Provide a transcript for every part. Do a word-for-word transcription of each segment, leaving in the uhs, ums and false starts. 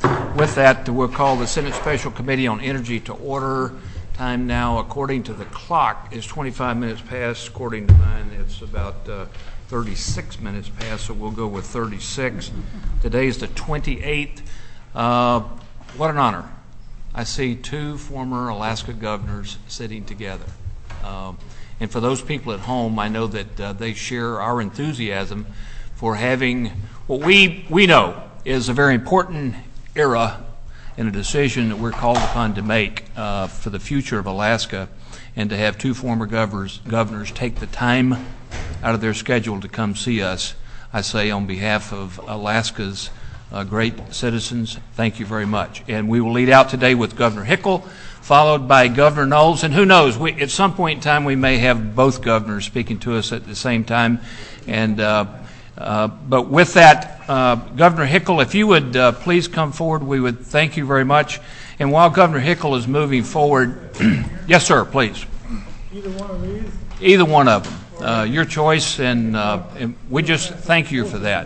With that, we'll call the Senate Special Committee on Energy to order. Time now, according to the clock, is twenty-five minutes past. According to mine, it's about uh, thirty-six minutes past, so we'll go with thirty-six. Today is the twenty-eighth. Uh, what an honor. I see two former Alaska governors sitting together. Um, and for those people at home, I know that uh, they share our enthusiasm for having what we, we know is a very important era and a decision that we're called upon to make uh, for the future of Alaska, and to have two former governors, governors take the time out of their schedule to come see us. I say on behalf of Alaska's uh, great citizens, thank you very much. And we will lead out today with Governor Hickel, followed by Governor Knowles, and who knows, we, at some point in time we may have both governors speaking to us at the same time. And uh, uh, but with that, uh, Governor Hickel, if you would uh, please come forward, we would thank you very much. And while Governor Hickel is moving forward, yes, sir, please. Either one of these? Either one of them. Uh, your choice, and, uh, and we just thank you for that.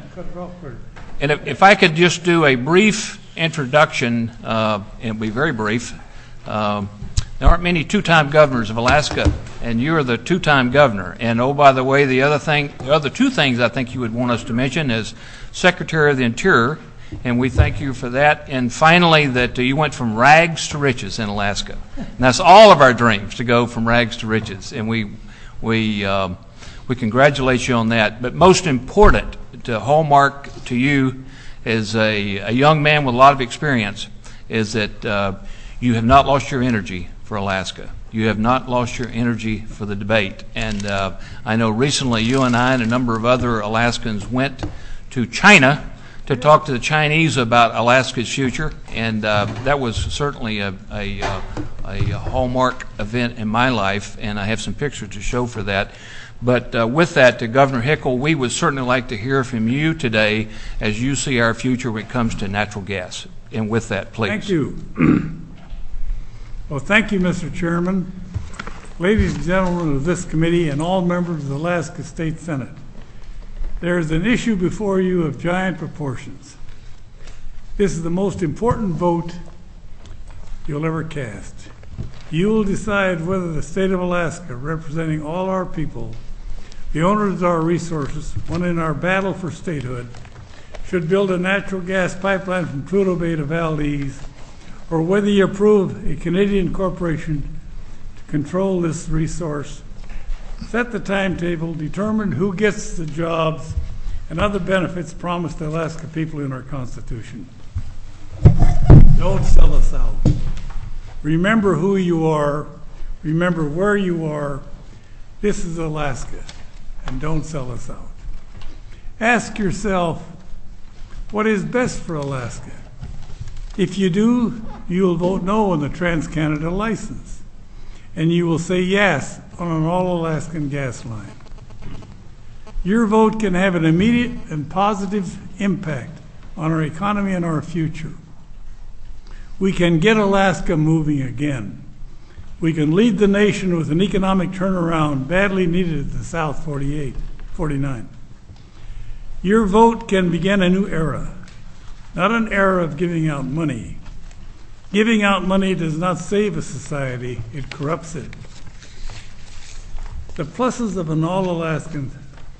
And if, if I could just do a brief introduction, uh, and it'll be very brief. Um, there aren't many two-time governors of Alaska, and you're the two-time governor. And oh, by the way, the other thing, the other two things I think you would want us to mention is Secretary of the Interior, and we thank you for that. And finally, that uh, you went from rags to riches in Alaska. And that's all of our dreams, to go from rags to riches, and we we um, we congratulate you on that. But most important, to hallmark to you as a, a young man with a lot of experience, is that uh, you have not lost your energy for Alaska. You have not lost your energy for the debate. And uh, I know recently you and I and a number of other Alaskans went to China to talk to the Chinese about Alaska's future, and uh, that was certainly a, a, a hallmark event in my life, and I have some pictures to show for that. But uh, with that, to Governor Hickel, we would certainly like to hear from you today as you see our future when it comes to natural gas. And with that, please. Thank you. Well, thank you, Mister Chairman, ladies and gentlemen of this committee, and all members of the Alaska State Senate. There is an issue before you of giant proportions. This is the most important vote you'll ever cast. You will decide whether the state of Alaska, representing all our people, the owners of our resources, one in our battle for statehood, should build a natural gas pipeline from Prudhoe Bay to Valdez, or whether you approve a Canadian corporation to control this resource, set the timetable, determine who gets the jobs and other benefits promised to Alaska people in our Constitution. Don't sell us out. Remember who you are. Remember where you are. This is Alaska, and don't sell us out. Ask yourself, what is best for Alaska? If you do, you will vote no on the Trans-Canada license, and you will say yes on an all-Alaskan gas line. Your vote can have an immediate and positive impact on our economy and our future. We can get Alaska moving again. We can lead the nation with an economic turnaround badly needed in the South forty-eight, forty-nine. Your vote can begin a new era, not an era of giving out money. Giving out money does not save a society, it corrupts it. The pluses of an all-Alaskan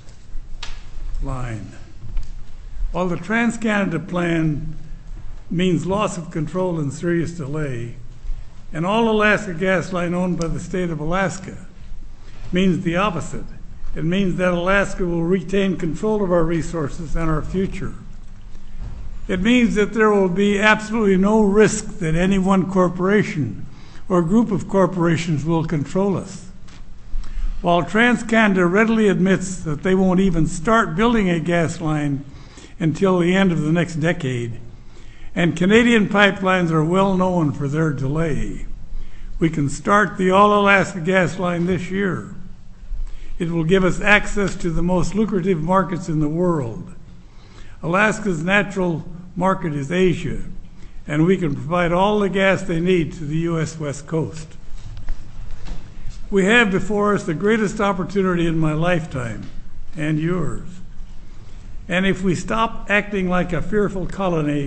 line. While the Trans-Canada plan means loss of control and serious delay, an all-Alaska gas line owned by the state of Alaska means the opposite. It means that Alaska will retain control of our resources and our future. It means that there will be absolutely no risk that any one corporation or group of corporations will control us. While TransCanada readily admits that they won't even start building a gas line until the end of the next decade, and Canadian pipelines are well known for their delay, we can start the All-Alaska gas line this year. It will give us access to the most lucrative markets in the world. Alaska's natural market is Asia, and we can provide all the gas they need to the U S West Coast. We have before us the greatest opportunity in my lifetime, and yours. And if we stop acting like a fearful colony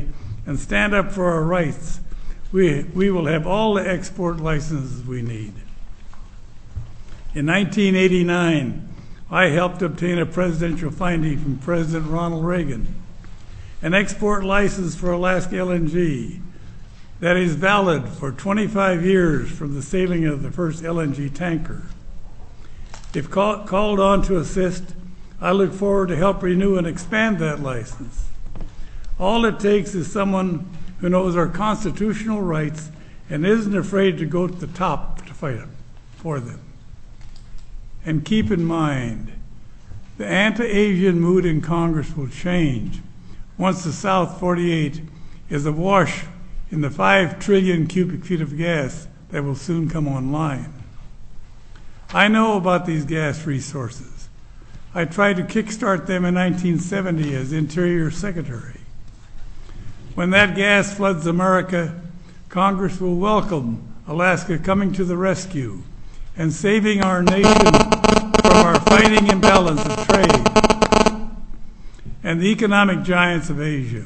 and stand up for our rights, we, we will have all the export licenses we need. In nineteen eighty-nine, I helped obtain a presidential finding from President Ronald Reagan, an export license for Alaska L N G that is valid for twenty-five years from the sailing of the first L N G tanker. If call, called on to assist, I look forward to help renew and expand that license. All it takes is someone who knows our constitutional rights and isn't afraid to go to the top to fight them, for them. And keep in mind, the anti-Asian mood in Congress will change once the South forty-eight is awash in the five trillion cubic feet of gas that will soon come online. I know about these gas resources. I tried to kickstart them in nineteen seventy as Interior Secretary. When that gas floods America, Congress will welcome Alaska coming to the rescue and saving our nation from our fighting imbalance of trade and the economic giants of Asia.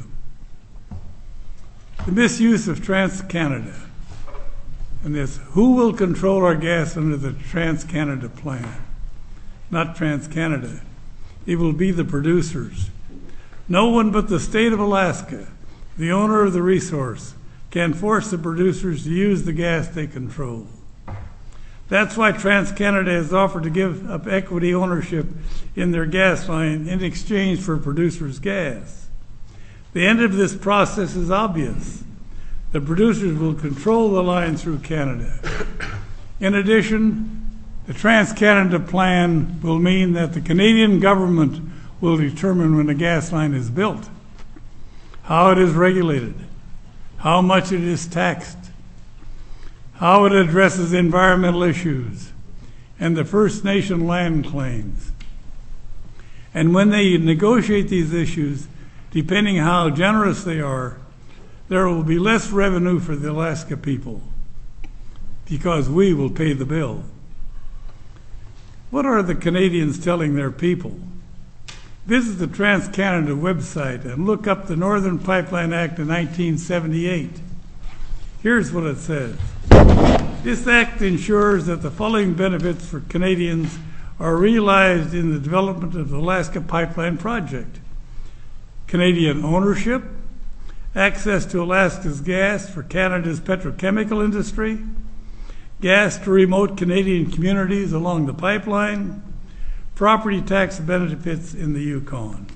The misuse of TransCanada, and this, who will control our gas under the TransCanada plan? Not TransCanada. It will be the producers. No one but the state of Alaska, the owner of the resource, can force the producers to use the gas they control. That's why TransCanada has offered to give up equity ownership in their gas line in exchange for producers' gas. The end of this process is obvious. The producers will control the line through Canada. In addition, the TransCanada plan will mean that the Canadian government will determine when a gas line is built, how it is regulated, how much it is taxed, how it addresses environmental issues, and the First Nation land claims. And when they negotiate these issues, depending how generous they are, there will be less revenue for the Alaska people because we will pay the bill. What are the Canadians telling their people? Visit the TransCanada website and look up the Northern Pipeline Act of nineteen seventy-eight. Here's what it says. This act ensures that the following benefits for Canadians are realized in the development of the Alaska Pipeline Project: Canadian ownership, access to Alaska's gas for Canada's petrochemical industry, gas to remote Canadian communities along the pipeline, property tax benefits in the Yukon,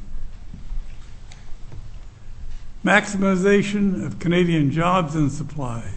maximization of Canadian jobs and supplies.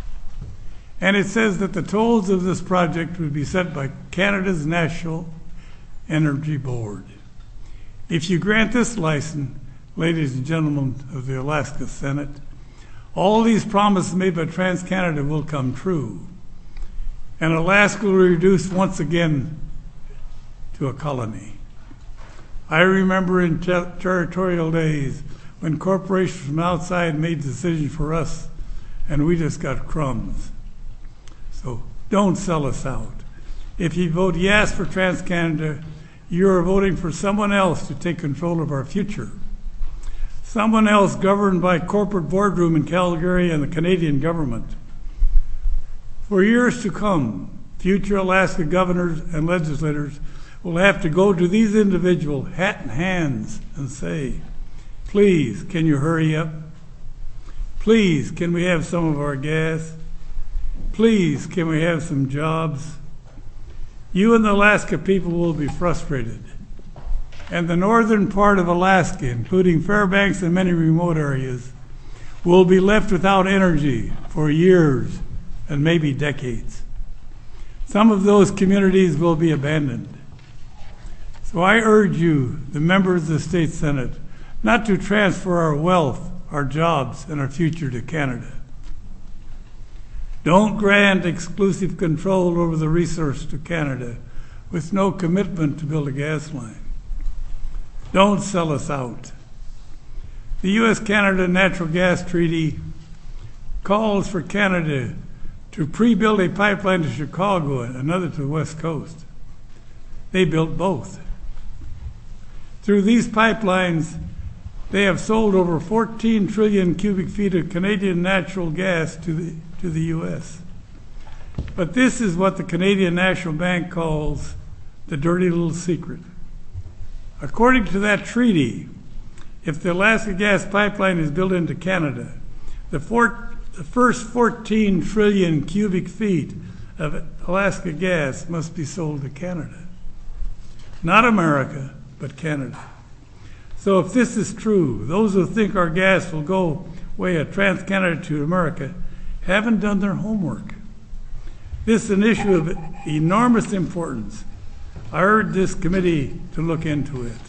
And it says that the tolls of this project would be set by Canada's National Energy Board. If you grant this license, ladies and gentlemen of the Alaska Senate, all these promises made by TransCanada will come true, and Alaska will reduce once again to a colony. I remember in ter- territorial days when corporations from outside made decisions for us, and we just got crumbs. So don't sell us out. If you vote yes for TransCanada, you're voting for someone else to take control of our future. Someone else governed by corporate boardroom in Calgary and the Canadian government. For years to come, future Alaska governors and legislators will have to go to these individuals, hat in hands, and say, please, can you hurry up? Please, can we have some of our gas? Please, can we have some jobs? You and the Alaska people will be frustrated. And the northern part of Alaska, including Fairbanks and many remote areas, will be left without energy for years and maybe decades. Some of those communities will be abandoned. So I urge you, the members of the State Senate, not to transfer our wealth, our jobs, and our future to Canada. Don't grant exclusive control over the resource to Canada with no commitment to build a gas line. Don't sell us out. The U S Canada Natural Gas Treaty calls for Canada to pre-build a pipeline to Chicago and another to the West Coast. They built both. Through these pipelines, They have sold over fourteen trillion cubic feet of Canadian natural gas to the, to the U S. But this is what the Canadian National Bank calls the dirty little secret. According to that treaty, if the Alaska Gas Pipeline is built into Canada, the, four, the first fourteen trillion cubic feet of Alaska gas must be sold to Canada. Not America, but Canada. So if this is true, those who think our gas will go via TransCanada to America haven't done their homework. This is an issue of enormous importance. I urge this committee to look into it.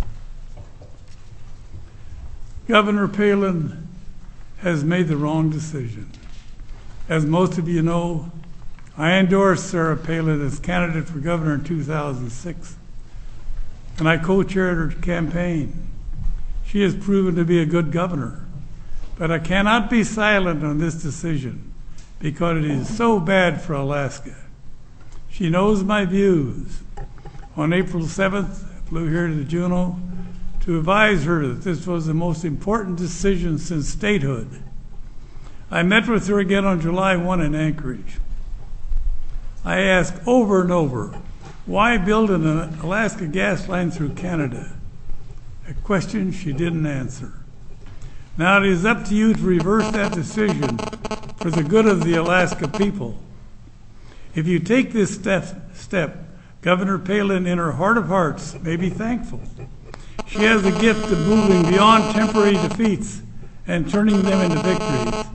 Governor Palin has made the wrong decision. As most of you know, I endorsed Sarah Palin as candidate for governor in two thousand six, and I co-chaired her campaign. She has proven to be a good governor, but I cannot be silent on this decision because it is so bad for Alaska. She knows my views. On April seventh, I flew here to Juneau to advise her that this was the most important decision since statehood. I met with her again on July first in Anchorage. I asked over and over, why build an Alaska gas line through Canada? A question she didn't answer. Now it is up to you to reverse that decision for the good of the Alaska people. If you take this step, step, Governor Palin, in her heart of hearts, may be thankful. She has the gift of moving beyond temporary defeats and turning them into victories.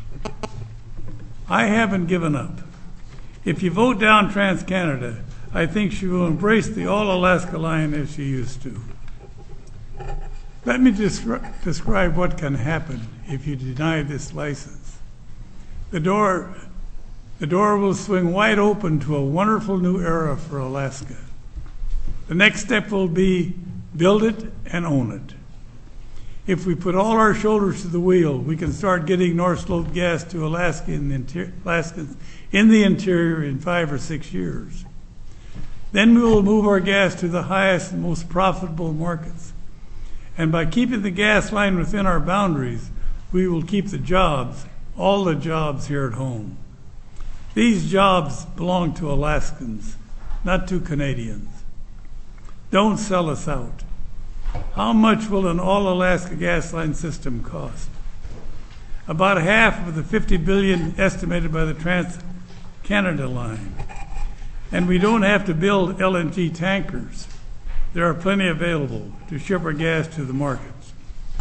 I haven't given up. If you vote down TransCanada, I think she will embrace the All-Alaska line as she used to. Let me descri- describe what can happen if you deny this license. The door, the door will swing wide open to a wonderful new era for Alaska. The next step will be build it and own it. If we put all our shoulders to the wheel, we can start getting North Slope gas to Alaska in the inter- Alaskans in the interior in five or six years. Then we will move our gas to the highest and most profitable markets. And by keeping the gas line within our boundaries, we will keep the jobs, all the jobs here at home. These jobs belong to Alaskans, not to Canadians. Don't sell us out. How much will an all-Alaska gas line system cost? About half of the fifty billion dollars estimated by the TransCanada line. And we don't have to build L N G tankers. There are plenty available to ship our gas to the markets.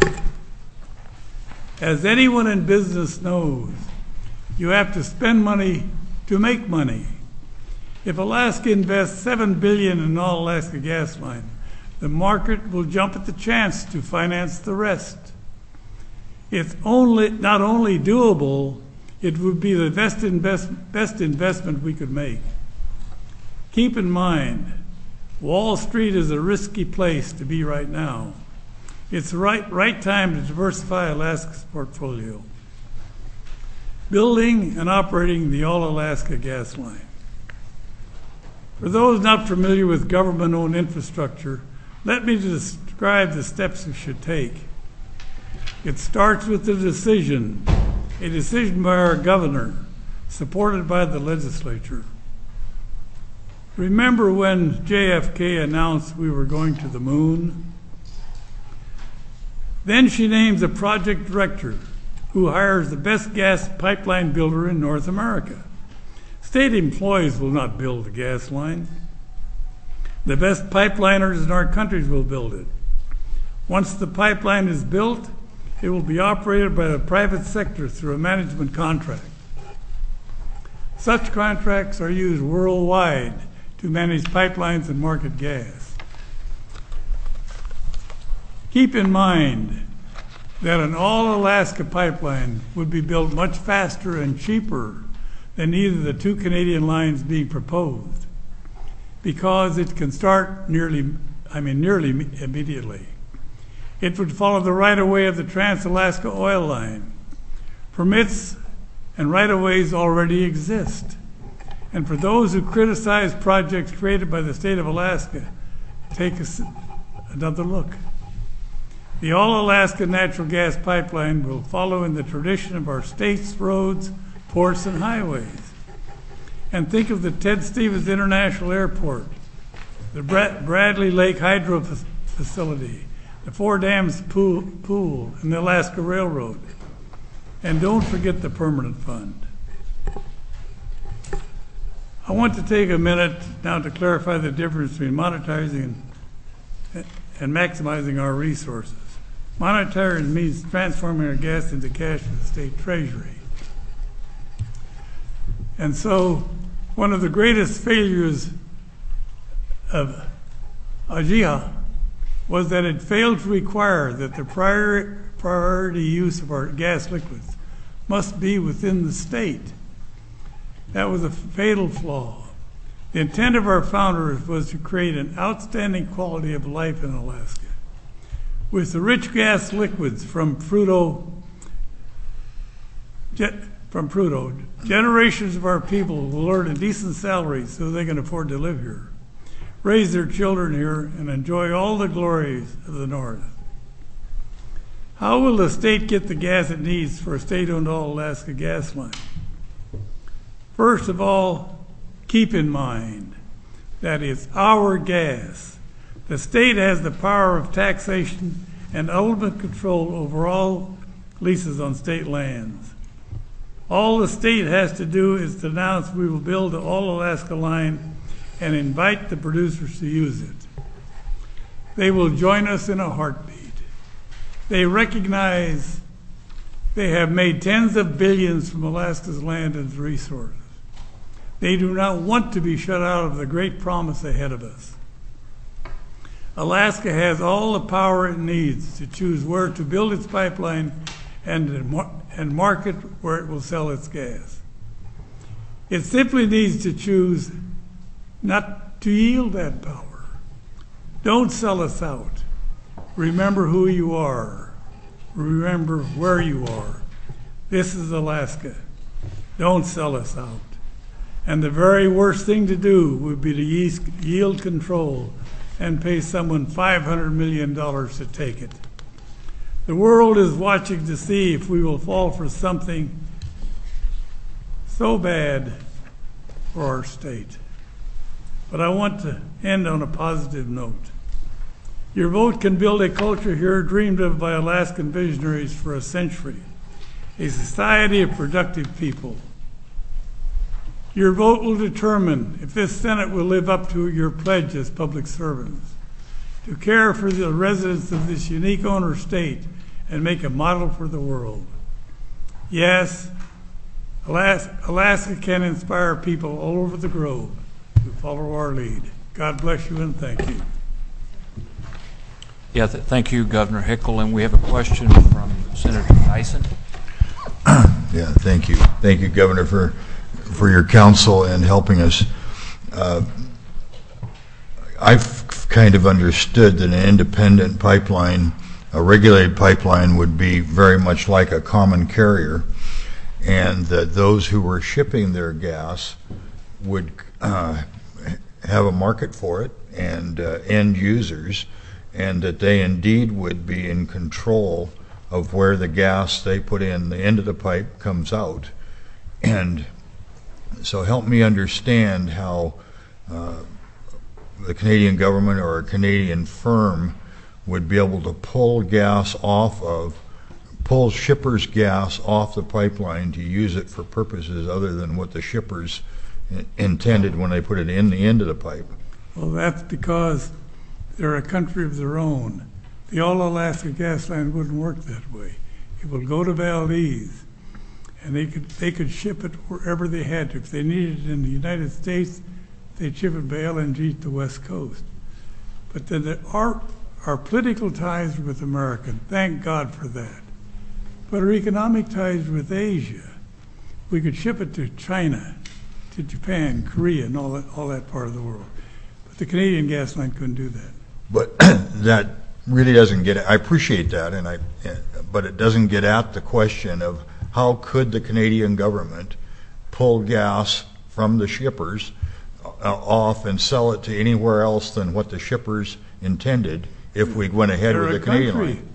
As anyone in business knows, you have to spend money to make money. If Alaska invests seven billion dollars in all-Alaska gas line, the market will jump at the chance to finance the rest. It's only not only doable, it would be the best, invest, best investment we could make. Keep in mind, Wall Street is a risky place to be right now. It's the right, right time to diversify Alaska's portfolio. Building and operating the All-Alaska gas line. For those not familiar with government-owned infrastructure, let me describe the steps we should take. It starts with a decision, a decision by our governor, supported by the legislature. Remember when J F K announced we were going to the moon? Then she names a project director who hires the best gas pipeline builder in North America. State employees will not build the gas line. The best pipeliners in our country will build it. Once the pipeline is built, it will be operated by the private sector through a management contract. Such contracts are used worldwide to manage pipelines and market gas. Keep in mind that an all-Alaska pipeline would be built much faster and cheaper than either of the two Canadian lines being proposed, because it can start nearly, I mean nearly immediately. It would follow the right-of-way of the Trans-Alaska Oil Line. Permits and right-of-ways already exist. And for those who criticize projects created by the state of Alaska, take a, another look. The All-Alaska Natural Gas Pipeline will follow in the tradition of our state's roads, ports, and highways. And think of the Ted Stevens International Airport, the Bradley Lake Hydro Facility, the Four Dams Pool, pool, and the Alaska Railroad. And don't forget the Permanent Fund. I want to take a minute now to clarify the difference between monetizing and, and maximizing our resources. Monetizing means transforming our gas into cash for the state treasury. And so one of the greatest failures of AGIA was that it failed to require that the prior priority use of our gas liquids must be within the state. That was a fatal flaw. The intent of our founders was to create an outstanding quality of life in Alaska. With the rich gas liquids from Prudhoe, from Prudhoe, generations of our people will earn a decent salary so they can afford to live here, raise their children here, and enjoy all the glories of the North. How will the state get the gas it needs for a state-owned All-Alaska gas line? First of all, keep in mind that it's our gas. The state has the power of taxation and ultimate control over all leases on state lands. All the state has to do is to announce we will build the All-Alaska line and invite the producers to use it. They will join us in a heartbeat. They recognize they have made tens of billions from Alaska's land and resources. They do not want to be shut out of the great promise ahead of us. Alaska has all the power it needs to choose where to build its pipeline and, and market where it will sell its gas. It simply needs to choose not to yield that power. Don't sell us out. Remember who you are. Remember where you are. This is Alaska. Don't sell us out. And the very worst thing to do would be to yield control and pay someone five hundred million dollars to take it. The world is watching to see if we will fall for something so bad for our state. But I want to end on a positive note. Your vote can build a culture here dreamed of by Alaskan visionaries for a century, a society of productive people. Your vote will determine if this Senate will live up to your pledge as public servants, to care for the residents of this unique owner state and make a model for the world. Yes, Alaska can inspire people all over the globe to follow our lead. God bless you and thank you. Yeah, th- thank you, Governor Hickel. And we have a question from Senator Tyson. Yeah, thank you. Thank you, Governor, for for your counsel and helping us. Uh, I've kind of understood that an independent pipeline, a regulated pipeline, would be very much like a common carrier, and that those who were shipping their gas would uh, have a market for it and uh, end users, and that they indeed would be in control of where the gas they put in the end of the pipe comes out. And so help me understand how uh, the Canadian government or a Canadian firm would be able to pull gas off of, pull shippers' gas off the pipeline to use it for purposes other than what the shippers intended when they put it in the end of the pipe. Well, that's because they're a country of their own. The All-Alaska gas line wouldn't work that way. It will go to Valdez, and they could they could ship it wherever they had to. If they needed it in the United States, they'd ship it by L N G to the West Coast. But then there are our political ties with America. Thank God for that. But our economic ties with Asia, we could ship it to China, to Japan, Korea, and all that all that part of the world. But the Canadian gas line couldn't do that. But that really doesn't get, I appreciate that, and I, but it doesn't get at the question of how could the Canadian government pull gas from the shippers uh, off and sell it to anywhere else than what the shippers intended if we went ahead They're with the a Canadian country. line.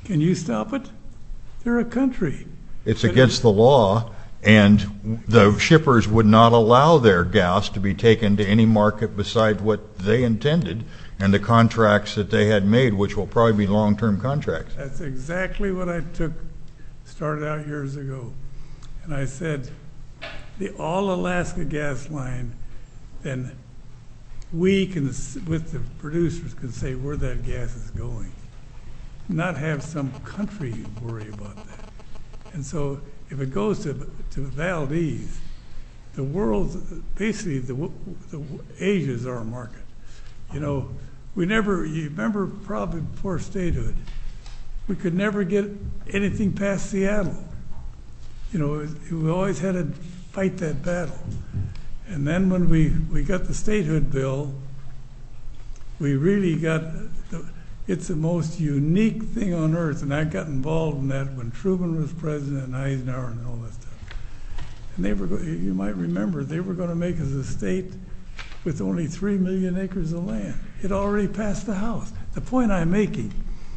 Can you stop it? They're a country. It's against the law, and the shippers would not allow their gas to be taken to any market beside what they intended and the contracts that they had made, which will probably be long-term contracts. That's exactly what I took, started out years ago. And I said, the All-Alaska Gas Line, then we can, with the producers, can say where that gas is going, not have some country worry about that. And so if it goes to, to Valdez, the world's, basically the, the Asia's our market. You know, we never, you remember probably before statehood, we could never get anything past Seattle. You know, we always had to fight that battle. And then when we, we got the statehood bill, we really got, the, it's the most unique thing on earth, and I got involved in that when Truman was president and Eisenhower and all that stuff. And they were, you might remember, they were going to make us a state with only three million acres of land. It already passed the House. The point I'm making,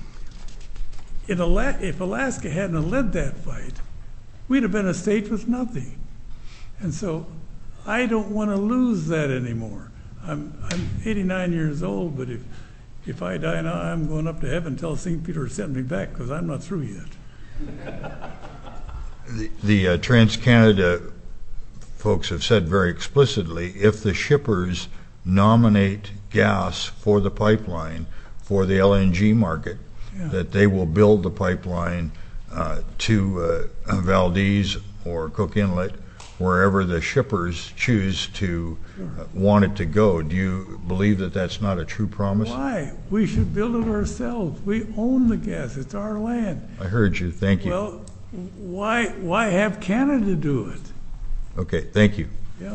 in Ala- if Alaska hadn't led that fight, we'd have been a state with nothing. And so I don't want to lose that anymore. I'm, I'm eighty-nine years old, but if If I die now, I'm going up to heaven. Tell Saint Peter to send me back because I'm not through yet. The, the uh, TransCanada folks have said very explicitly, if the shippers nominate gas for the pipeline for the L N G market, yeah. that they will build the pipeline uh, to uh, Valdez or Cook Inlet, wherever the shippers choose to uh, want it to go. Do you believe that that's not a true promise? Why? We should build it ourselves. We own the gas. It's our land. I heard you. Thank you. Well, why why have Canada do it? Okay, thank you. Yeah.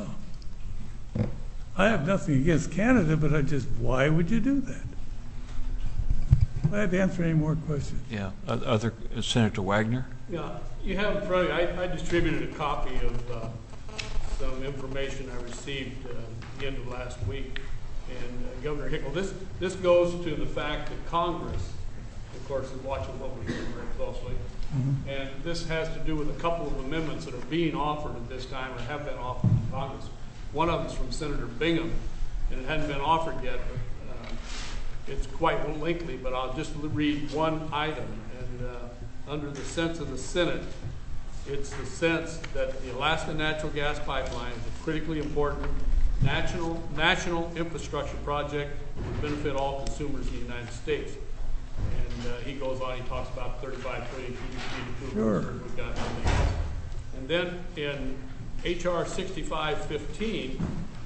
I have nothing against Canada, but I just, why would you do that? Glad to answer any more questions. Yeah. Other, Senator Wagner? Yeah, you have in front of you, I, I distributed a copy of uh, some information I received uh, at the end of last week. And uh, Governor Hickel, this, this goes to the fact that Congress, of course, is watching what we're doing very closely. Mm-hmm. And this has to do with a couple of amendments that are being offered at this time or have been offered to Congress. One of them is from Senator Bingham, and it hadn't been offered yet, but uh, it's quite lengthy, but I'll just read one item. And uh, under the sense of the Senate, it's the sense that the Alaska Natural Gas Pipeline is a critically important national, national infrastructure project that would benefit all consumers in the United States. And uh, he goes on, he talks about thirty-five trillion cubic feet of Sure. we've got nothing else. And then in H R sixty-five fifteen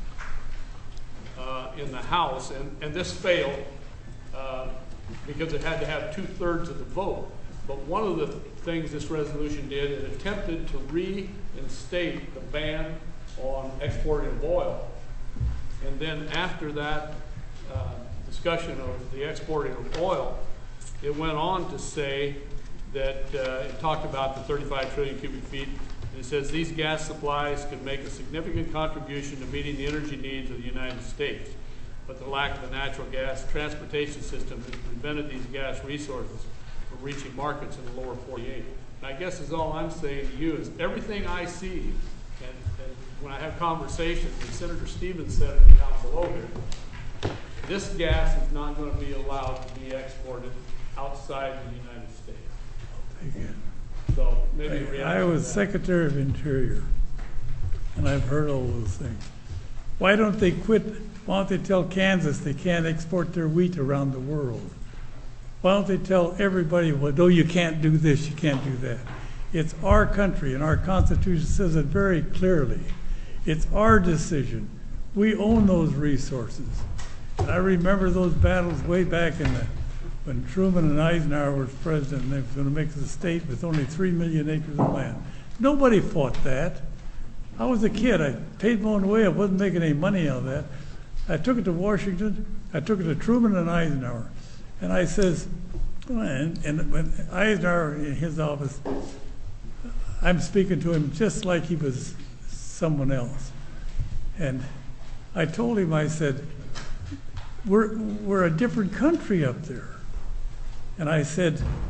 uh, in the House, and, and this failed uh, because it had to have two-thirds of the vote. But one of the things this resolution did, it attempted to reinstate the ban on exporting of oil. And then after that uh, discussion of the exporting of oil, it went on to say that uh, it talked about the thirty-five trillion cubic feet. And it says these gas supplies could make a significant contribution to meeting the energy needs of the United States. But the lack of a natural gas transportation system has prevented these gas resources from reaching markets in the lower forty-eight. And I guess is all I'm saying to you is everything I see, and, and when I have conversations, and Senator Stevens said it down below here, this gas is not going to be allowed to be exported outside the United States. Thank you. So maybe a I, reaction I was to that. Secretary of Interior, and I've heard all those things. Why don't they quit? Why don't they tell Kansas they can't export their wheat around the world? Why don't they tell everybody, well, no, you can't do this, you can't do that. It's our country, and our Constitution says it very clearly. It's our decision. We own those resources. And I remember those battles way back in the, when Truman and Eisenhower was president, and they were going to make us a state with only three million acres of land. Nobody fought that. I was a kid. I paid my own way. I wasn't making any money out of that. I took it to Washington. I took it to Truman and Eisenhower. And I says, and, and when Eisenhower in his office, I'm speaking to him just like he was someone else. And I told him, I said, we're, we're a different country up there. And I said,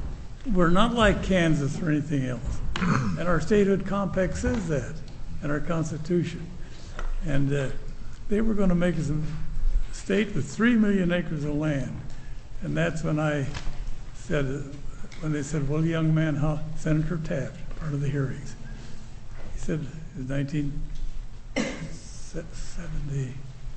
we're not like Kansas or anything else. And our statehood compact says that in our Constitution. And uh, they were going to make us a state with three million acres of land. And that's when I said, uh, when they said, well, young man, how, Senator Taft, part of the hearings, he said, it was nineteen seventy,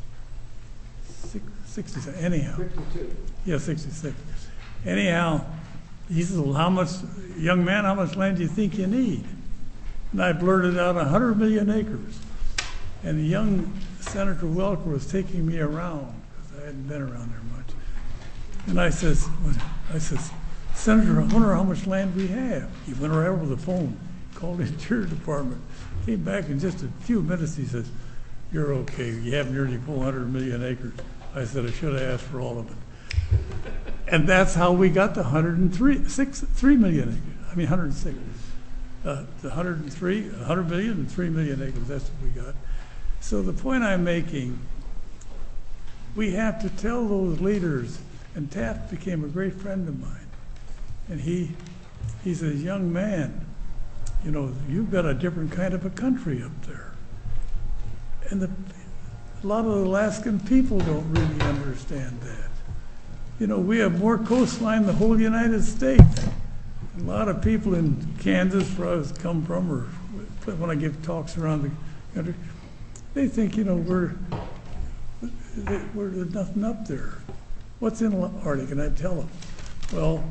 sixty, anyhow. sixty-two. Yeah, sixty-six. Anyhow, he says, well, how much, young man, how much land do you think you need? And I blurted out one hundred million acres. And the young Senator Welker was taking me around, because I hadn't been around there much. And I says, I says, Senator, I wonder how much land we have. He went right over the phone, called the Interior Department, came back in just a few minutes. He says, you're okay. You have nearly four hundred million acres. I said, I should have asked for all of it. And that's how we got the one hundred three, six, three million acres. I mean, one hundred six. Uh, the one hundred three, one hundred million and three million acres, that's what we got. So the point I'm making, we have to tell those leaders, and Taft became a great friend of mine. And he, he says, young man, you know, you've got a different kind of a country up there. And the, a lot of the Alaskan people don't really understand that. You know, we have more coastline than the whole United States. A lot of people in Kansas, where I was come from, or when I give talks around the country, they think, you know, we're, we're there's nothing up there. What's in the Arctic? And I tell them, well,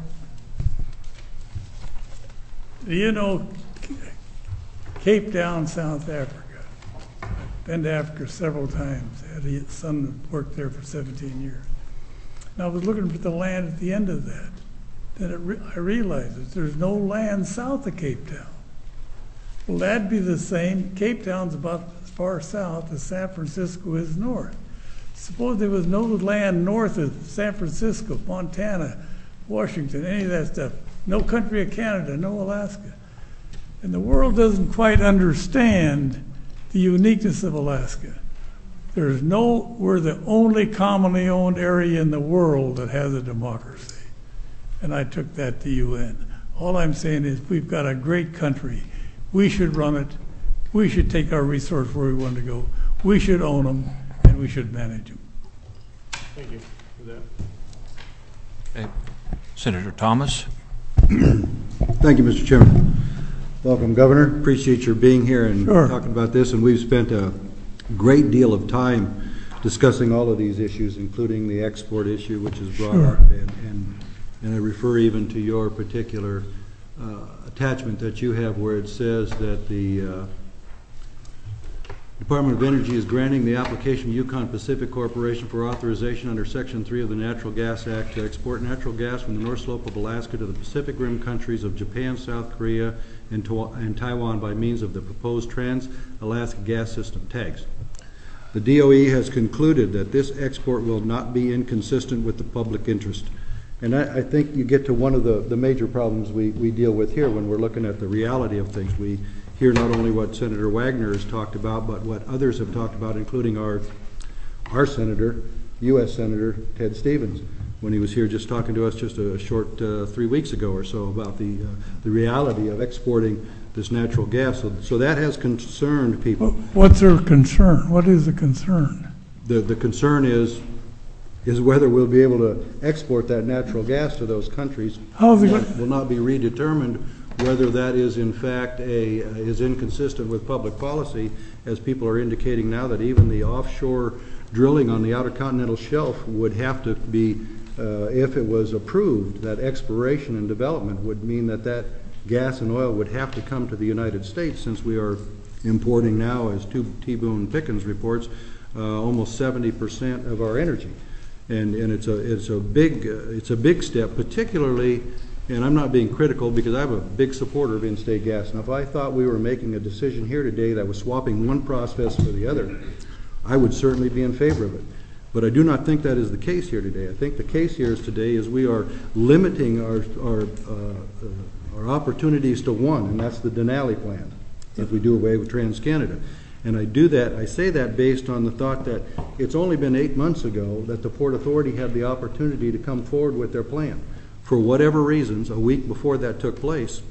you know, Cape Town, South Africa. I've been to Africa several times. I had a son that worked there for seventeen years. And I was looking for the land at the end of that. Then it re I realized that there's no land south of Cape Town. Well, that'd be the same. Cape Town's about as far south as San Francisco is north. Suppose there was no land north of San Francisco, Montana, Washington, any of that stuff. No country of Canada, no Alaska. And the world doesn't quite understand the uniqueness of Alaska. There's no, we're the only commonly owned area in the world that has a democracy. And I took that to U N. All I'm saying is we've got a great country. We should run it. We should take our resource where we want to go. We should own them, and we should manage them. Thank you for that. Okay. Senator Thomas. Thank you, Mister Chairman. Welcome, Governor. Appreciate your being here and Sure. talking about this. And we've spent a great deal of time discussing all of these issues, including the export issue, which is brought Sure. up. And, and, and I refer even to your particular uh, attachment that you have where it says that the uh, Department of Energy is granting the application of Yukon Pacific Corporation for authorization under Section three of the Natural Gas Act to export natural gas from the North Slope of Alaska to the Pacific Rim countries of Japan, South Korea, and, and Taiwan by means of the proposed Trans-Alaska Gas System tags. The D O E has concluded that this export will not be inconsistent with the public interest. And I, I think you get to one of the, the major problems we, we deal with here when we're looking at the reality of things. We hear not only what Senator Wagner has talked about, but what others have talked about, including our, our senator, U S Senator Ted Stevens, when he was here just talking to us just a short uh, three weeks ago or so about the, uh, the reality of exporting this natural gas. So, so that has concerned people. What's their concern? What is the concern? The, the concern is is whether we'll be able to export that natural gas to those countries. How's it will, going? will not be redetermined whether that is in fact a uh, is inconsistent with public policy, as people are indicating now that even the offshore drilling on the outer continental shelf would have to be, uh, if it was approved, that exploration and development would mean that that gas and oil would have to come to the United States, since we are importing now, as T. Boone Pickens reports, uh, almost seventy percent of our energy. And, and it's a it's a big uh, it's a big step, particularly, and I'm not being critical because I'm a big supporter of in-state gas. Now, if I thought we were making a decision here today that was swapping one process for the other, I would certainly be in favor of it. But I do not think that is the case here today. I think the case here is today is we are limiting our our uh, uh, our opportunities to one, and that's the Denali plan. If we do away with TransCanada. And I do that, I say that based on the thought that it's only been eight months ago that the Port Authority had the opportunity to come forward with their plan. For whatever reasons, a week before that took place,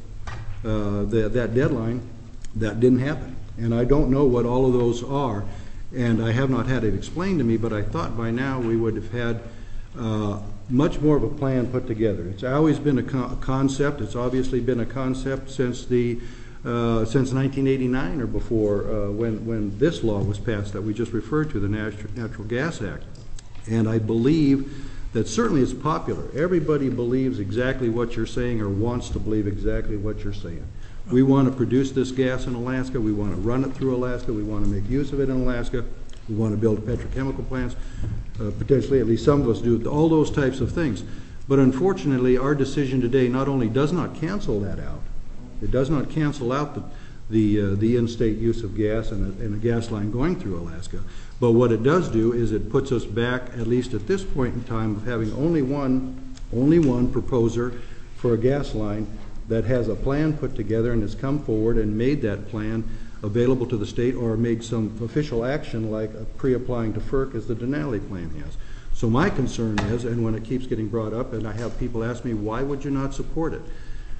uh, that, that deadline, that didn't happen. And I don't know what all of those are, and I have not had it explained to me, but I thought by now we would have had uh, much more of a plan put together. It's always been a, co- a concept. It's obviously been a concept since the uh, since nineteen eighty-nine or before, uh, when when this law was passed that we just referred to, the Natu- Natural Gas Act. And I believe that certainly it's popular. Everybody believes exactly what you're saying, or wants to believe exactly what you're saying. We want to produce this gas in Alaska. We want to run it through Alaska. We want to make use of it in Alaska. We want to build petrochemical plants. Uh, potentially, at least some of us do, all those types of things. But unfortunately, our decision today not only does not cancel that out, it does not cancel out the the, uh, the in-state use of gas and a, and a gas line going through Alaska. But what it does do is it puts us back, at least at this point in time, of having only one, only one proposer for a gas line that has a plan put together and has come forward and made that plan available to the state, or made some official action like pre-applying to FERC as the Denali plan has. So my concern is, and when it keeps getting brought up, and I have people ask me, why would you not support it?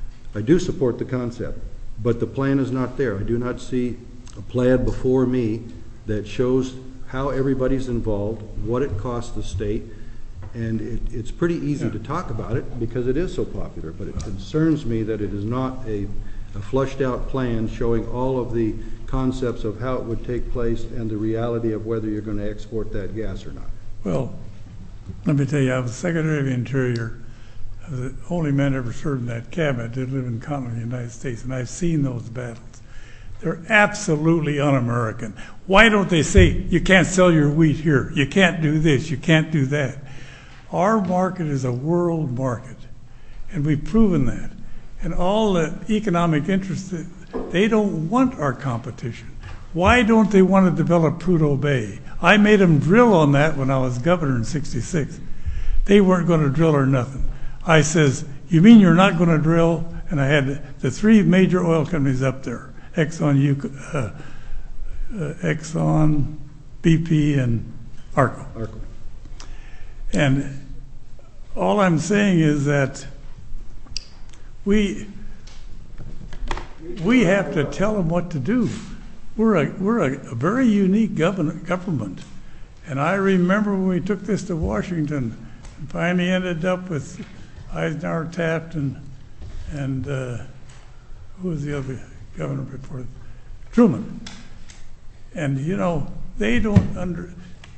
I do support the concept, but the plan is not there. I do not see a plan before me that shows how everybody's involved, what it costs the state, and it, it's pretty easy yeah. to talk about it because it is so popular, but it concerns me that it is not a, a flushed out plan showing all of the concepts of how it would take place and the reality of whether you're going to export that gas or not. Well, let me tell you, I was Secretary of the Interior. I was the only man ever served in that cabinet that lived in the continental United States, and I've seen those battles. They're absolutely un-American. Why don't they say, you can't sell your wheat here, you can't do this, you can't do that? Our market is a world market, and we've proven that. And all the economic interests, they don't want our competition. Why don't they want to develop Prudhoe Bay? I made them drill on that when I was governor in sixty-six. They weren't going to drill or nothing. I says, you mean you're not going to drill? And I had the three major oil companies up there, Exxon, uh, uh, Exxon, B P, and Arco. Arco. And all I'm saying is that we we have to tell them what to do. We're a we're a, a very unique government government, and I remember when we took this to Washington, and finally ended up with Eisenhower, Taft, and and uh, who was the other governor before? Truman. And you know they don't under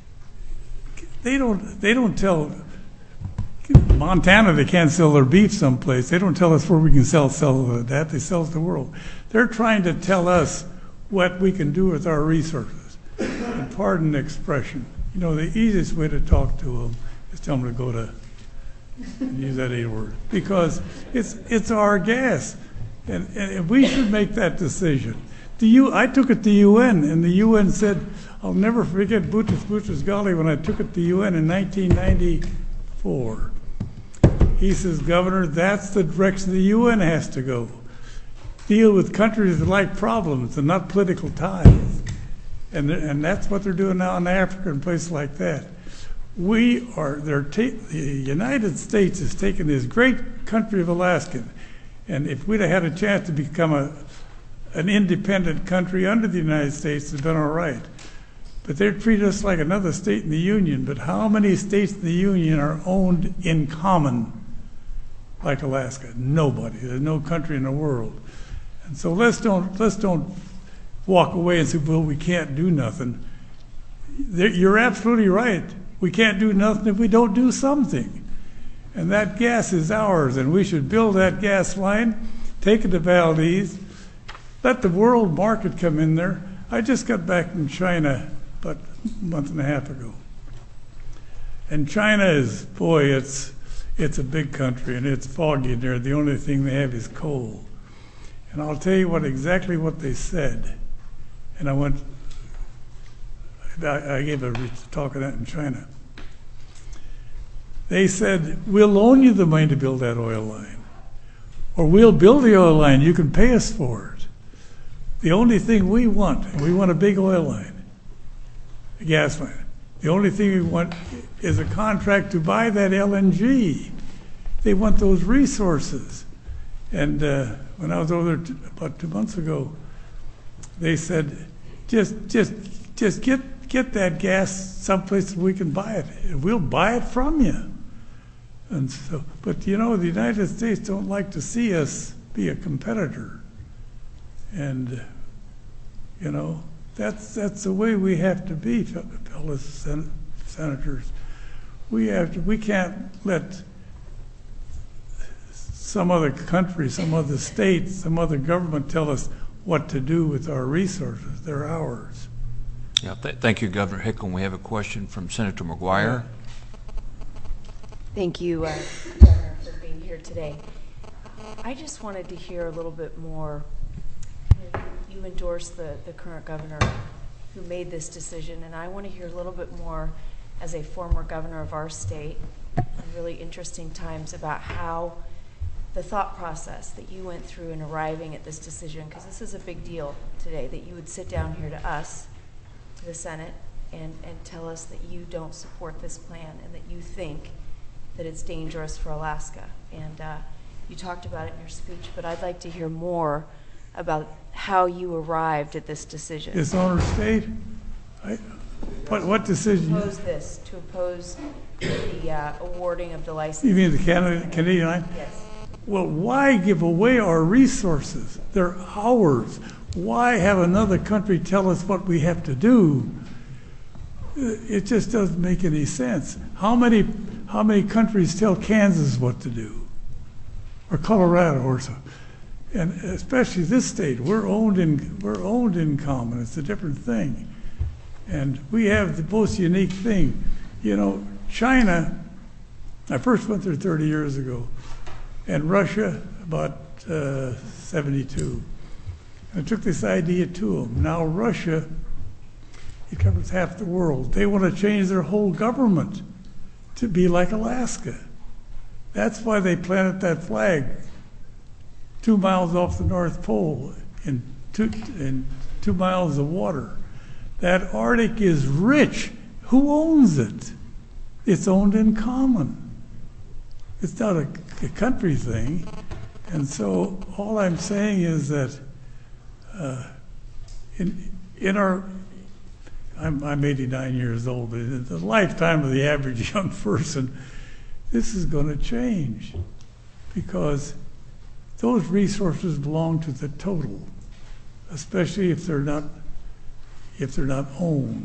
they don't they don't tell Montana they can't sell their beef someplace. They don't tell us where we can sell sell that. They sell it to the world. They're trying to tell us what we can do with our resources. And pardon the expression, you know, the easiest way to talk to them is tell them to go to, use that A word, because it's it's our gas, and, and we should make that decision. The U, I took it to U N, and the U N said, I'll never forget Boutros Boutros Ghali when I took it to U N in nineteen ninety-four. He says, Governor, that's the direction the U N has to go. Deal with countries that like problems and not political ties. And and that's what they're doing now in Africa and places like that. We are, they're ta- the United States has taken this great country of Alaska, and if we'd have had a chance to become a an independent country under the United States, it's been all right. But they treat us like another state in the Union. But how many states in the Union are owned in common like Alaska? Nobody. There's no country in the world. And so let's don't let's don't walk away and say, well, we can't do nothing. You're absolutely right. We can't do nothing if we don't do something. And that gas is ours, and we should build that gas line, take it to Valdez, let the world market come in there. I just got back from China about a month and a half ago. And China is, boy, it's it's a big country, and it's foggy in there. The only thing they have is coal. And I'll tell you what exactly what they said. And I went, I, I gave a talk of that in China. They said, we'll loan you the money to build that oil line. Or we'll build the oil line, you can pay us for it. The only thing we want, we want a big oil line, a gas line. The only thing we want is a contract to buy that L N G. they want those resources. And uh, when I was over there t- about two months ago, they said, just just just get get that gas someplace we can buy it, and we'll buy it from you. And so, but you know, the United States don't like to see us be a competitor. And uh, you know, that's that's the way we have to be, fellow sen- senators. We have to. We can't let some other country, some other state, some other government tell us what to do with our resources. They're ours. Yeah, th- thank you, Governor Hickel. We have a question from Senator McGuire. Thank you, uh, Governor, for being here today. I just wanted to hear a little bit more. You endorsed the, the current governor who made this decision, and I want to hear a little bit more as a former governor of our state in really interesting times about how the thought process that you went through in arriving at this decision, because this is a big deal today, that you would sit down here to us, to the Senate, and, and tell us that you don't support this plan and that you think that it's dangerous for Alaska. And uh, you talked about it in your speech, but I'd like to hear more about how you arrived at this decision. Dishonor state? I, what, what decision? To oppose this, to oppose the uh, awarding of the license. You mean the Canada, Canadian line? Yes. Well, why give away our resources? They're ours. Why have another country tell us what we have to do? It just doesn't make any sense. How many how many countries tell Kansas what to do? Or Colorado or so? And especially this state, we're owned in we're owned in common. It's a different thing. And we have the most unique thing. You know, China, I first went there thirty years ago. And Russia, about uh, seventy-two. I took this idea to them. Now Russia, it covers half the world. They want to change their whole government to be like Alaska. That's why they planted that flag two miles off the North Pole in two, in two miles of water. That Arctic is rich. Who owns it? It's owned in common. It's not a, a country thing. And so all I'm saying is that uh, in in our, I'm, I'm eighty-nine years old, but in the lifetime of the average young person, this is going to change because those resources belong to the total, especially if they're not if they're not owned.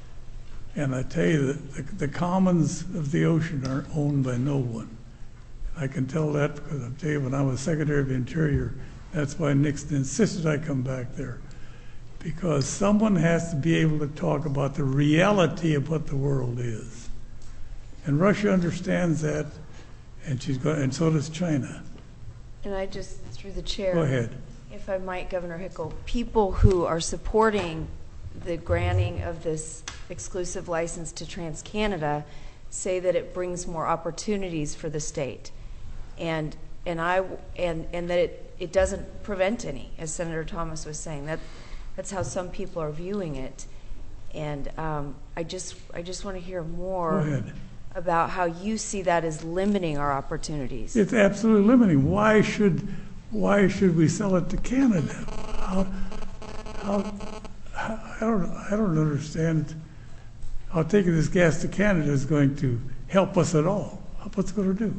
And I tell you that the, the commons of the ocean are owned by no one. I can tell that because I'll tell you, when I was Secretary of the Interior, that's why Nixon insisted I come back there. Because someone has to be able to talk about the reality of what the world is. And Russia understands that, and she's going, and so does China. And I just, through the chair, Go ahead. If I might, Governor Hickel, people who are supporting the granting of this exclusive license to TransCanada say that it brings more opportunities for the state. And and I and and that it, it doesn't prevent any, as Senator Thomas was saying. That that's how some people are viewing it. And um, I just I just want to hear more about how you see that as limiting our opportunities. It's absolutely limiting. Why should why should we sell it to Canada? How, how, I don't I don't understand how taking this gas to Canada is going to help us at all. What's it going to do?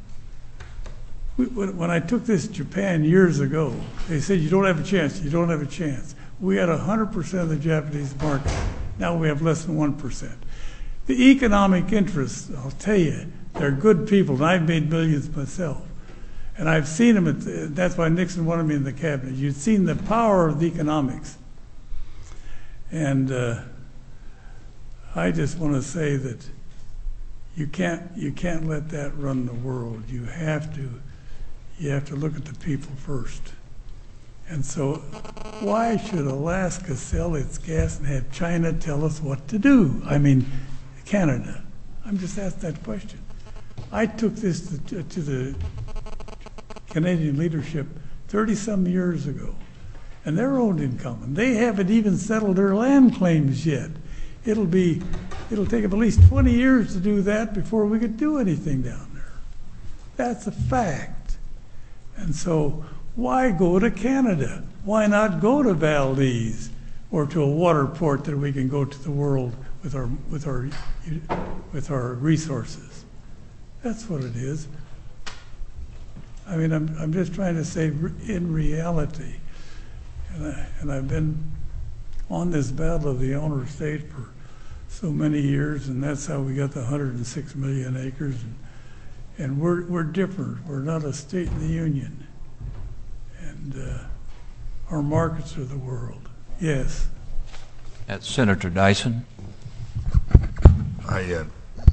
We, when I took this to Japan years ago, they said, you don't have a chance, you don't have a chance. We had one hundred percent of the Japanese market. Now we have less than one percent. The economic interests, I'll tell you, they're good people, and I've made millions myself. And I've seen them, at the, that's why Nixon wanted me in the cabinet. You've seen the power of the economics. And uh, I just want to say that you can't you can't let that run the world. You have to you have to look at the people first. And so why should Alaska sell its gas and have China tell us what to do? I mean, Canada. I'm just asked that question. I took this to, to the Canadian leadership thirty-some years ago, and they're owned in common. They haven't even settled their land claims yet. It'll be, it'll take them at least twenty years to do that before we could do anything down there. That's a fact. And so why go to Canada? Why not go to Valdez or to a water port that we can go to the world with our with our with our resources? That's what it is. I mean, I'm I'm just trying to say in reality, and I, and I've been on this battle of the owner state for so many years, and that's how we got the one hundred six million acres. And, and we're we're different. We're not a state in the union, and uh, our markets are the world. Yes. That's Senator Dyson. I, uh,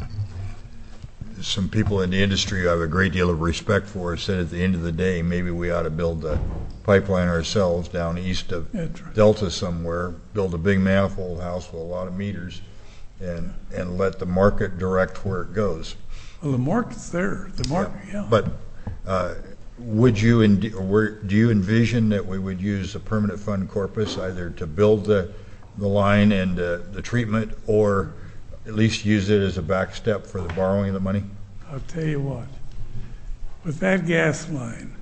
some people in the industry I have a great deal of respect for said at the end of the day, maybe we ought to build a pipeline ourselves down east of That's right. Delta somewhere, build a big manifold house with a lot of meters, and and let the market direct where it goes. Well, the market's there. The market, yeah. But uh, would you, en- or were- do you envision that we would use a permanent fund corpus either to build the, the line and uh, the treatment, or at least use it as a backstep for the borrowing of the money? I'll tell you what. With that gas line,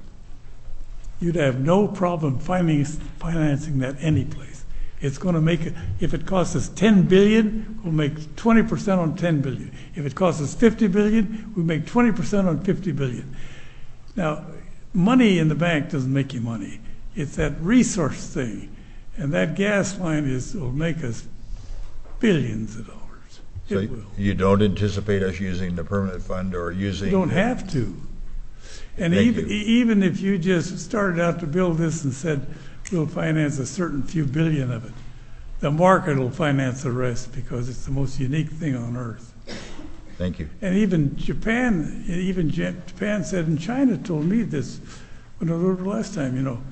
you'd have no problem finding, financing that any place. It's going to make it, if it costs us ten billion dollars, we'll make twenty percent on ten billion dollars. If it costs us fifty billion dollars, we make twenty percent on fifty billion dollars. Now, money in the bank doesn't make you money. It's that resource thing. And that gas line is will make us billions of dollars. So It will. you don't anticipate us using the permanent fund or using... You don't have to. And Thank even, you. even if you just started out to build this and said, we'll finance a certain few billion of it, the market will finance the rest because it's the most unique thing on earth. Thank you. And even Japan, even Japan said, and China told me this when I was over last time, you know,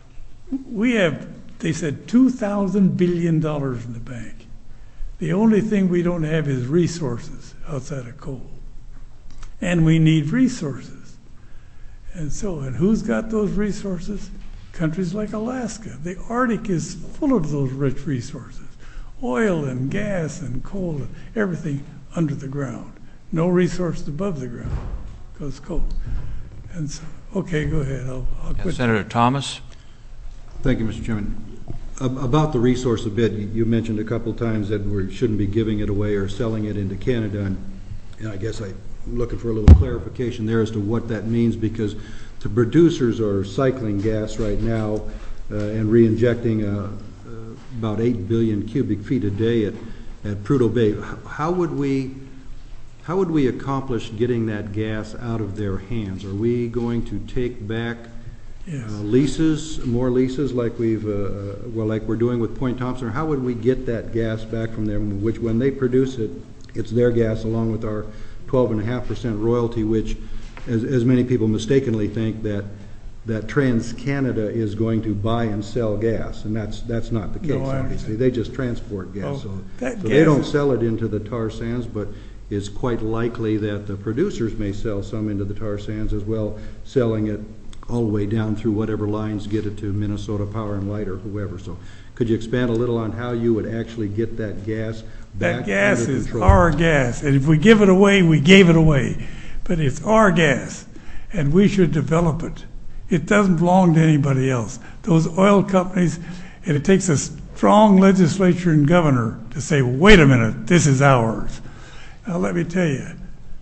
we have, they said, two thousand billion dollars in the bank. The only thing we don't have is resources outside of coal. And we need resources. And so, and who's got those resources? Countries like Alaska. The Arctic is full of those rich resources. Oil and gas and coal and everything under the ground. No resource above the ground because coal. And so, okay, go ahead. I'll, I'll Yeah, quit. Senator Thomas. Thank you, Mister Chairman. Ab- About the resource a bit, you you mentioned a couple times that we shouldn't be giving it away or selling it into Canada, and and I guess I'm looking for a little clarification there as to what that means, because the producers are cycling gas right now uh, and re-injecting uh, uh, about eight billion cubic feet a day at, at Prudhoe Bay. H- How would we how would we accomplish getting that gas out of their hands? Are we going to take back Yes. Uh, leases, more leases like we've, uh, uh, well, like we're doing with Point Thompson? Or how would we get that gas back from them, which when they produce it, it's their gas along with our twelve and a half percent royalty, which, as, as many people mistakenly think, that that TransCanada is going to buy and sell gas, and that's that's not the case, No, I obviously. understand. They just transport gas, Oh, so, that so they gas don't is- sell it into the tar sands, but it's quite likely that the producers may sell some into the tar sands as well, selling it all the way down through whatever lines get it to Minnesota Power and Light or whoever. So could you expand a little on how you would actually get that gas back That gas under is control? our gas, and if we give it away, we gave it away. But it's our gas, and we should develop it. It doesn't belong to anybody else. Those oil companies, and it takes a strong legislature and governor to say, wait a minute, this is ours. Now let me tell you,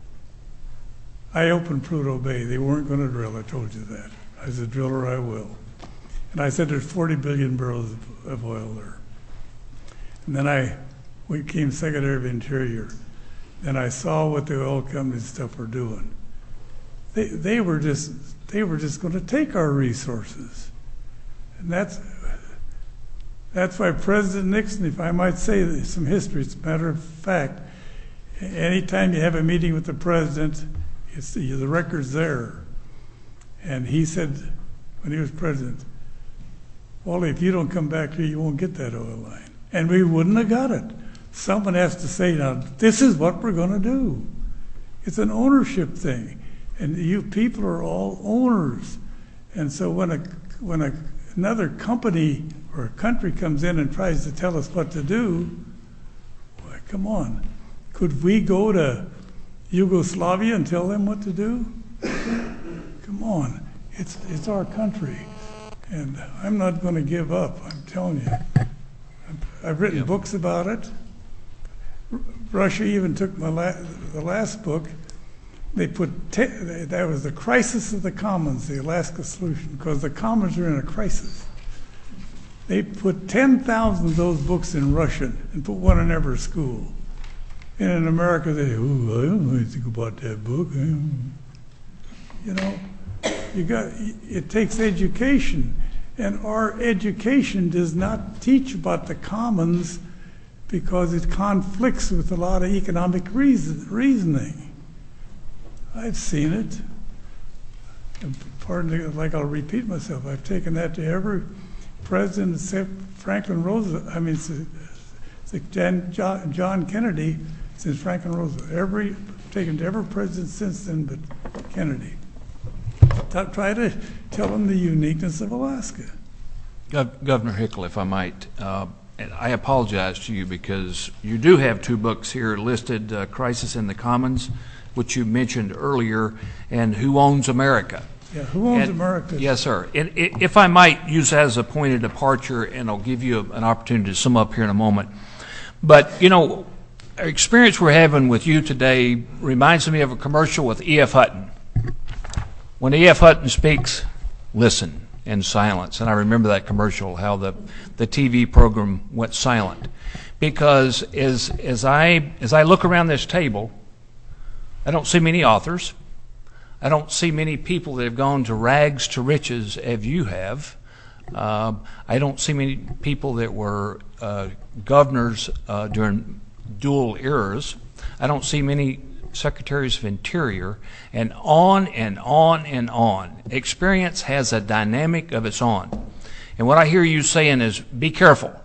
I opened Prudhoe Bay. They weren't going to drill, I told you that. As a driller, I will. And I said there's forty billion barrels of, of oil there. And then I became Secretary of Interior. Then I saw what the oil companies and stuff were doing. They they were just they were just going to take our resources, and that's that's why President Nixon, if I might say some history, it's a matter of fact. Anytime you have a meeting with the president, it's the, the record's there. And he said, when he was president, Wally, if you don't come back here, you won't get that oil line. And we wouldn't have got it. Someone has to say, now, this is what we're going to do. It's an ownership thing. And you people are all owners. And so when a when a, another company or a country comes in and tries to tell us what to do, boy, come on. Could we go to Yugoslavia and tell them what to do? Come on, it's it's our country, and I'm not going to give up. I'm telling you. I've, I've written Yeah. books about it. R- Russia even took my la- the last book. They put te- they, that was the crisis of the commons, the Alaska solution, because the commons are in a crisis. They put ten thousand of those books in Russian and put one in every school. And in America, they, oh, I don't know anything about that book. You know, you got. It takes education, and our education does not teach about the commons because it conflicts with a lot of economic reason, reasoning. I've seen it. And pardon me, like I'll repeat myself. I've taken that to every president except Franklin Roosevelt. I mean, it's, it's John, John Kennedy since Franklin Roosevelt. Every taken to every president since then, but Kennedy. T- try to tell them the uniqueness of Alaska. Gov- Governor Hickel, if I might, uh, and I apologize to you because you do have two books here listed, uh, Crisis in the Commons, which you mentioned earlier, and Who Owns America? Yeah, Who Owns And- America? Yes, sir. And i- if I might use that as a point of departure, and I'll give you an opportunity to sum up here in a moment. But, you know, our experience we're having with you today reminds me of a commercial with E F. Hutton. When E F. Hutton speaks, listen in silence. And I remember that commercial, how the, the T V program went silent. Because as, as, I, as I look around this table, I don't see many authors. I don't see many people that have gone to rags to riches as you have. Uh, I don't see many people that were uh, governors uh, during dual eras. I don't see many secretaries of interior, and on and on and on. Experience has a dynamic of its own. And what I hear you saying is, be careful.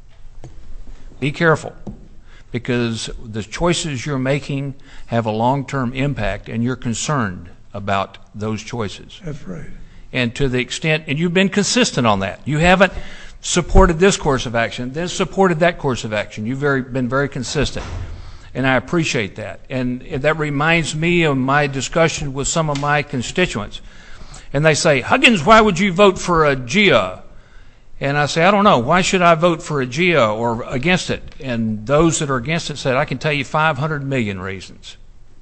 Be careful. Because the choices you're making have a long-term impact, and you're concerned about those choices. That's right. And to the extent, and you've been consistent on that. You haven't supported this course of action, then supported that course of action. You've very, been very consistent, and I appreciate that. And that reminds me of my discussion with some of my constituents. And they say, Huggins, why would you vote for a G I A? And I say, I don't know. Why should I vote for a G I A or against it? And those that are against it said, I can tell you five hundred million reasons.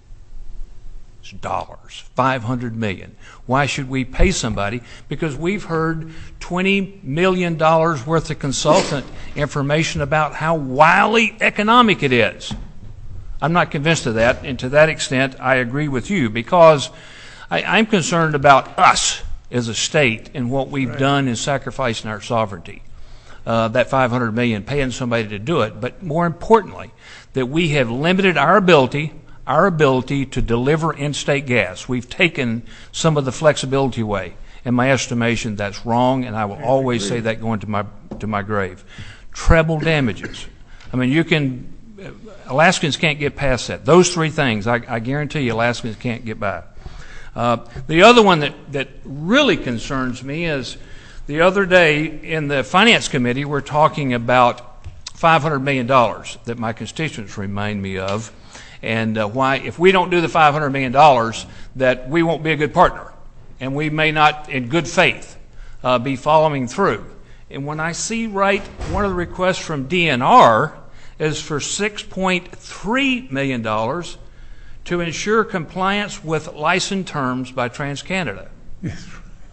It's dollars, five hundred million. Why should we pay somebody? Because we've heard twenty million dollars worth of consultant information about how wildly economic it is. I'm not convinced of that, and to that extent, I agree with you, because I, I'm concerned about us as a state and what we've Right. done in sacrificing our sovereignty. Uh, that five hundred million dollars, paying somebody to do it, but more importantly, that we have limited our ability, our ability to deliver in-state gas. We've taken some of the flexibility away. In my estimation, that's wrong, and I will always say that going to my to my grave. Treble damages. I mean, you can. Alaskans can't get past that. Those three things, I, I guarantee you, Alaskans can't get by. Uh, the other one that, that really concerns me is the other day in the Finance Committee, we're talking about five hundred million dollars that my constituents remind me of, and uh, why, if we don't do the five hundred million dollars, that we won't be a good partner, and we may not, in good faith, uh, be following through. And when I see right, one of the requests from D N R is for six point three million dollars to ensure compliance with license terms by TransCanada, Yes.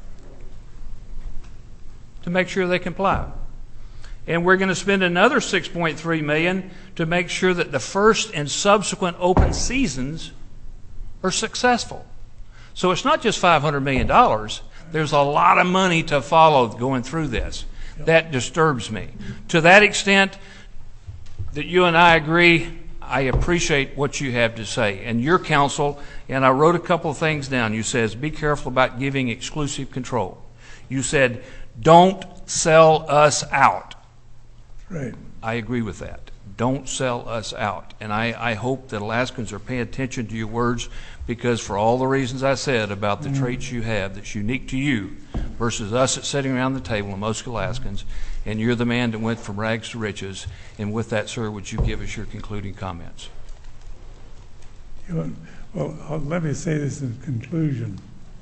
to make sure they comply. And we're going to spend another six point three million dollars to make sure that the first and subsequent open seasons are successful. So it's not just five hundred million dollars. There's a lot of money to follow going through this. That disturbs me. To that extent that you and I agree, I appreciate what you have to say. And your counsel, and I wrote a couple of things down. You said, be careful about giving exclusive control. You said, don't sell us out. Right. I agree with that. Don't sell us out. And I, I hope that Alaskans are paying attention to your words, because for all the reasons I said about the mm. traits you have that's unique to you versus us that's sitting around the table and most Alaskans, and you're the man that went from rags to riches. And with that, sir, would you give us your concluding comments? You know, Well, uh, let me say this in conclusion.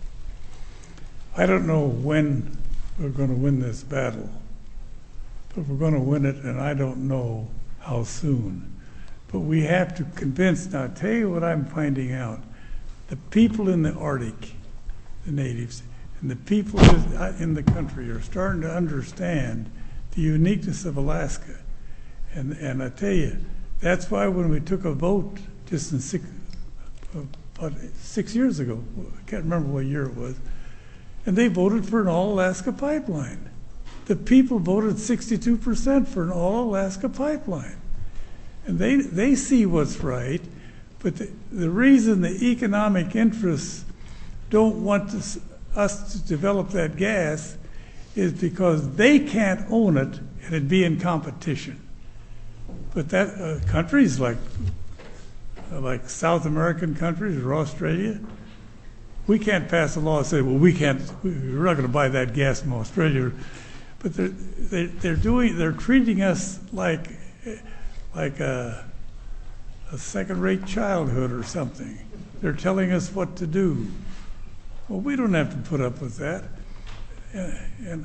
I don't know when we're going to win this battle, but we're going to win it, and I don't know how soon. But we have to convince. Now, I'll tell you what I'm finding out. The people in the Arctic, the natives, and the people in the country are starting to understand the uniqueness of Alaska. And and I tell you, that's why when we took a vote just in six, about six years ago, I can't remember what year it was, and they voted for an all-Alaska pipeline. The people voted sixty-two percent for an all-Alaska pipeline. And they they see what's right, but the, the reason the economic interests don't want to, us to develop that gas is because they can't own it and it'd be in competition. But that uh, countries like uh, like South American countries or Australia, we can't pass a law and say, well, we can't, we're not going to buy that gas from Australia. But they're they're, they're doing they're treating us like like a, a second-rate childhood or something. They're telling us what to do. Well, we don't have to put up with that. And, and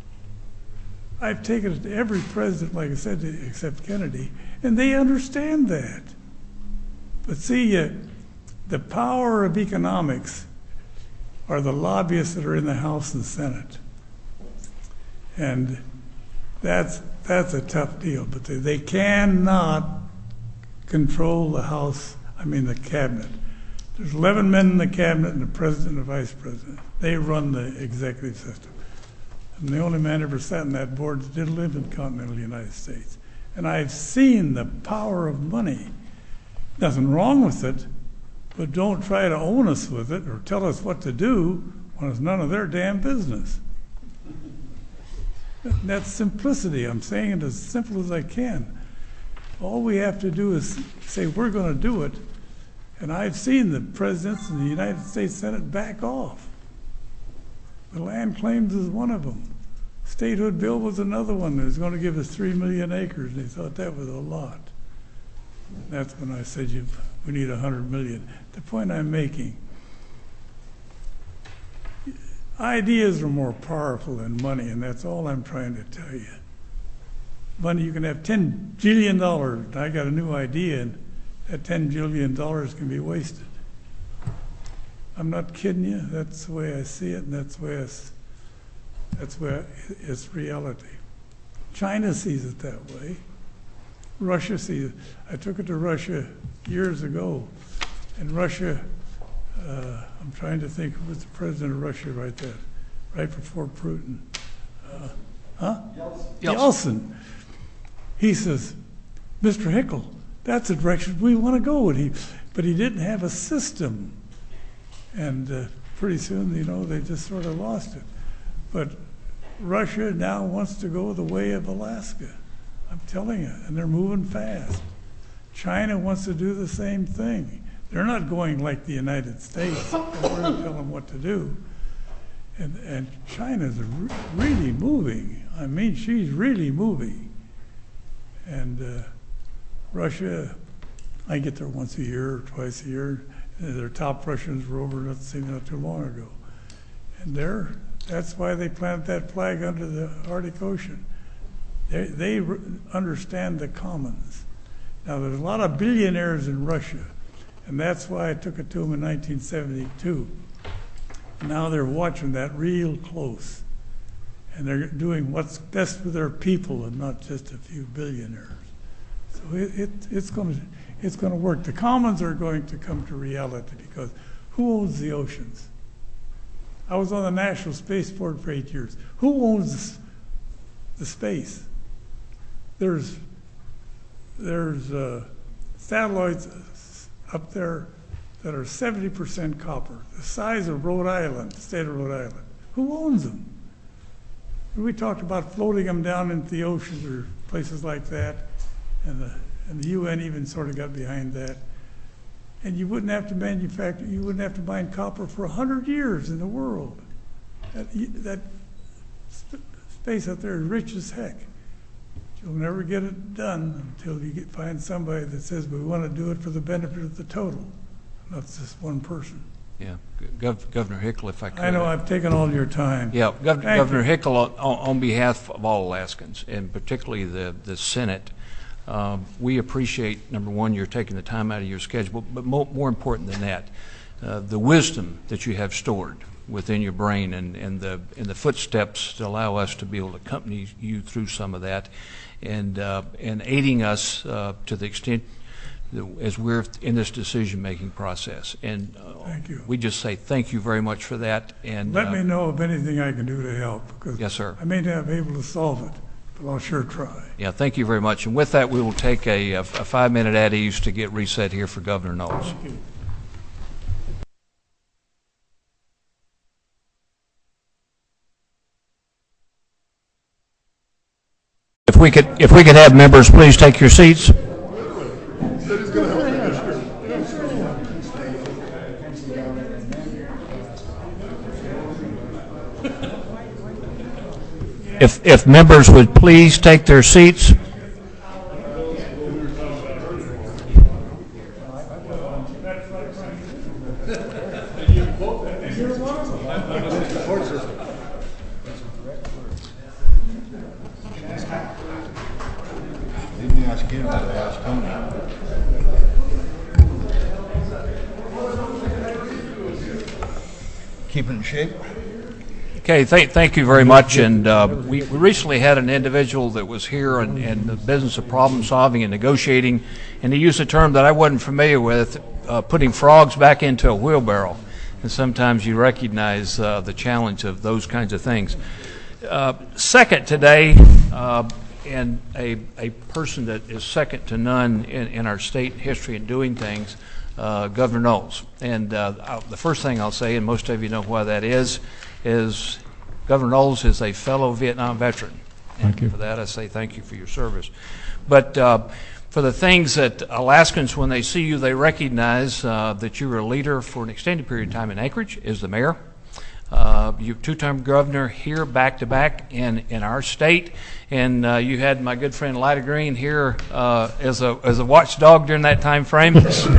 I've taken it to every president, like I said, except Kennedy, and they understand that. But see, uh, the power of economics are the lobbyists that are in the House and Senate. And that's that's a tough deal. But they, they cannot control the House, I mean the cabinet. There's eleven men in the cabinet and the president and the vice president. They run the executive system. And the only man ever sat on that board that did live in continental United States. And I've seen the power of money. Nothing wrong with it, but don't try to own us with it or tell us what to do when it's none of their damn business. That's simplicity. I'm saying it as simple as I can. All we have to do is say we're going to do it. And I've seen the presidents in the United States Senate back off. The land claims is one of them. Statehood bill was another one that was going to give us three million acres, and they thought that was a lot. And that's when I said you, we need one hundred million. The point I'm making, ideas are more powerful than money, and that's all I'm trying to tell you. Money, you can have ten jillion dollars, and I got a new idea, and that ten jillion dollars can be wasted. I'm not kidding you. That's the way I see it, and that's the way it's, that's where it's reality. China sees it that way. Russia sees it. I took it to Russia years ago, and Russia, uh, I'm trying to think who was the president of Russia right there, right before Putin. Uh, huh? Yeltsin. Yeltsin. He says, Mister Hickel, that's the direction we want to go. And he, but he didn't have a system. And uh, pretty soon, you know, they just sort of lost it. But Russia now wants to go the way of Alaska. I'm telling you, and they're moving fast. China wants to do the same thing. They're not going like the United States. We're going to tell them what to do. And, and China's re- really moving. I mean, she's really moving. And uh, Russia, I get there once a year or twice a year. Their top Russians were over not, not too long ago. And they're, that's why they planted that flag under the Arctic Ocean. They, they re- understand the commons. Now, there's a lot of billionaires in Russia, and that's why I took it to them in nineteen seventy-two. Now they're watching that real close, and they're doing what's best for their people and not just a few billionaires. So it, it, it's going to it's going to work. The commons are going to come to reality because who owns the oceans? I was on the National Space Board for eight years. Who owns the space? There's there's uh, satellites up there that are seventy percent copper, the size of Rhode Island, the state of Rhode Island. Who owns them? We talked about floating them down into the oceans or places like that, and the and the U N even sort of got behind that. And you wouldn't have to manufacture, you wouldn't have to mine copper for a hundred years in the world. That, that sp- space out there is rich as heck. You'll never get it done until you get, find somebody that says we want to do it for the benefit of the total, not just one person. Yeah, Gov- Governor Hickel, if I could. I know I've taken all your time. Yeah, Gov- Thank Governor you. Hickel, on, on behalf of all Alaskans, and particularly the, the Senate, um, we appreciate, number one, you're taking the time out of your schedule, but more, more important than that, uh, the wisdom that you have stored within your brain and, and the and the footsteps to allow us to be able to accompany you through some of that, and uh, and aiding us uh, to the extent that as we're in this decision-making process. And uh, Thank you. we just say thank you very much for that. And Let uh, me know of anything I can do to help, because Yes, sir. I may not be able to solve it, but I'll sure try. Yeah, thank you very much. And with that, we will take a, a five-minute at ease to get reset here for Governor Knowles. Thank you. If we could, if we could have members please take your seats. If, if members would please take their seats. Didn't ask him, I asked Tony. Keeping in shape? Okay, thank, thank you very much. And uh, we, we recently had an individual that was here in, in the business of problem solving and negotiating, and he used a term that I wasn't familiar with, uh, putting frogs back into a wheelbarrow. And sometimes you recognize uh, the challenge of those kinds of things. Uh, second today, uh, and a, a person that is second to none in, in our state history in doing things, uh, Governor Knowles. And uh, I'll, the first thing I'll say, and most of you know why that is, is Governor Knowles is a fellow Vietnam veteran. And Thank you. for that, I say thank you for your service. But uh, for the things that Alaskans, when they see you, they recognize uh, that you were a leader for an extended period of time in Anchorage as the mayor. Uh, you're two-term governor here back-to-back in, in our state, and uh, you had my good friend Lyda Green here uh, as a as a watchdog during that time frame.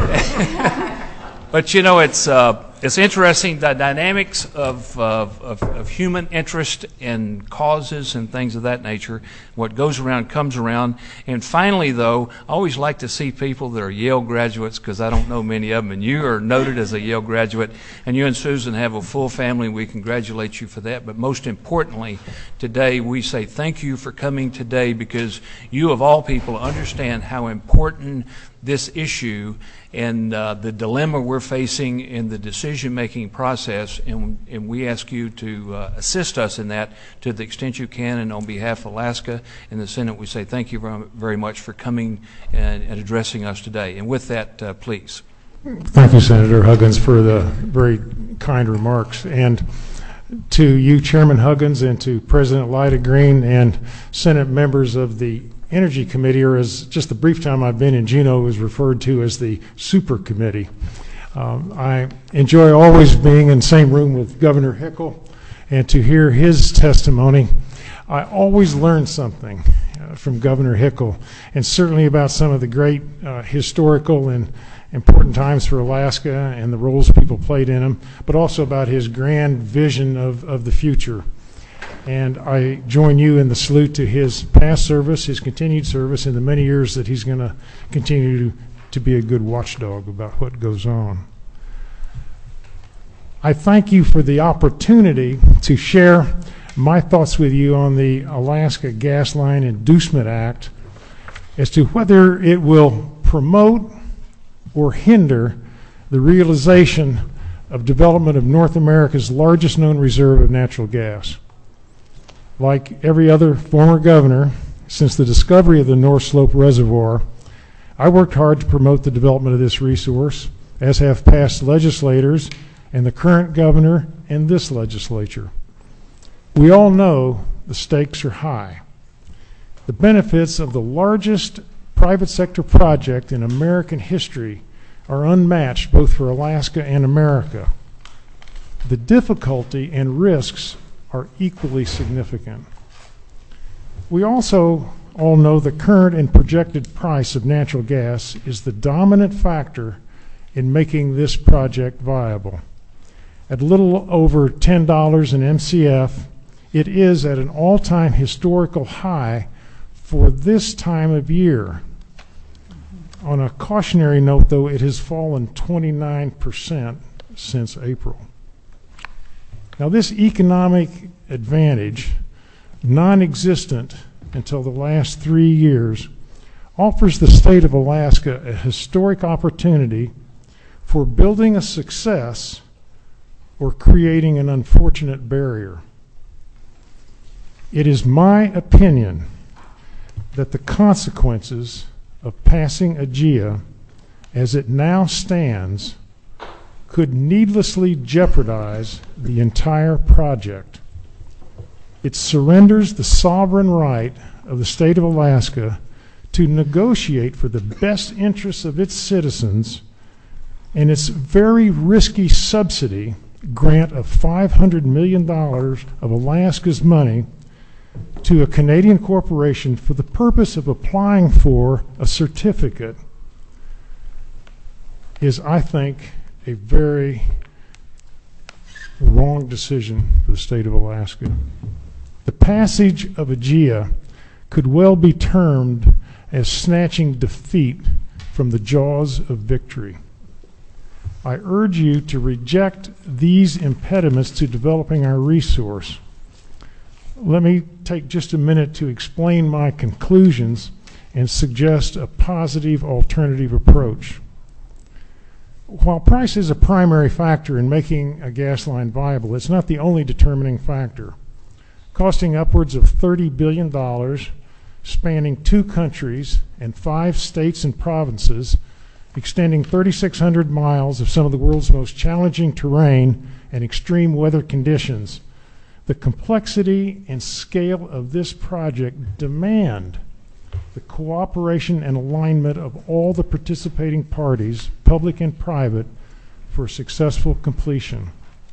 But you know, it's uh, it's interesting, the dynamics of, uh, of of human interest in causes and things of that nature. What goes around comes around. And finally, though, I always like to see people that are Yale graduates, because I don't know many of them, and you are noted as a Yale graduate, and you and Susan have a full family. We congratulate you for that. But most importantly, today we say thank you for coming today, because you of all people understand how important this issue and uh, the dilemma we're facing in the decision-making process, and, and we ask you to uh, assist us in that to the extent you can. And on behalf of Alaska and the Senate, we say thank you very, very much for coming and, and addressing us today. And with that, uh, please. Thank you, Senator Huggins, for the very kind remarks. And to you, Chairman Huggins, and to President Lyda Green and Senate members of the Energy Committee, or as just the brief time I've been in Juneau was referred to as the Super Committee. Um, I enjoy always being in the same room with Governor Hickel and to hear his testimony. I always learn something uh, from Governor Hickel, and certainly about some of the great uh, historical and important times for Alaska and the roles people played in them, but also about his grand vision of, of the future. And I join you in the salute to his past service, his continued service, and the many years that he's going to continue to, to be a good watchdog about what goes on. I thank you for the opportunity to share my thoughts with you on the Alaska Gas Line Inducement Act as to whether it will promote or hinder the realization of development of North America's largest known reserve of natural gas. Like every other former governor, since the discovery of the North Slope Reservoir, I worked hard to promote the development of this resource, as have past legislators and the current governor and this legislature. We all know the stakes are high. The benefits of the largest private sector project in American history are unmatched both for Alaska and America. The difficulty and risks are equally significant. We also all know the current and projected price of natural gas is the dominant factor in making this project viable. At a little over ten dollars an M C F, it is at an all-time historical high for this time of year. On a cautionary note, though, it has fallen twenty-nine percent since April. Now, this economic advantage, non-existent until the last three years, offers the state of Alaska a historic opportunity for building a success or creating an unfortunate barrier. It is my opinion that the consequences of passing AGEA as it now stands could needlessly jeopardize the entire project. It surrenders the sovereign right of the state of Alaska to negotiate for the best interests of its citizens, and its very risky subsidy grant of five hundred million dollars of Alaska's money to a Canadian corporation for the purpose of applying for a certificate is, I think, a very wrong decision for the state of Alaska. The passage of AGEA could well be termed as snatching defeat from the jaws of victory. I urge you to reject these impediments to developing our resource. Let me take just a minute to explain my conclusions and suggest a positive alternative approach. While price is a primary factor in making a gas line viable, it's not the only determining factor. Costing upwards of thirty billion dollars, spanning two countries and five states and provinces, extending thirty-six hundred miles of some of the world's most challenging terrain and extreme weather conditions, the complexity and scale of this project demand the cooperation and alignment of all the participating parties, public and private, for successful completion.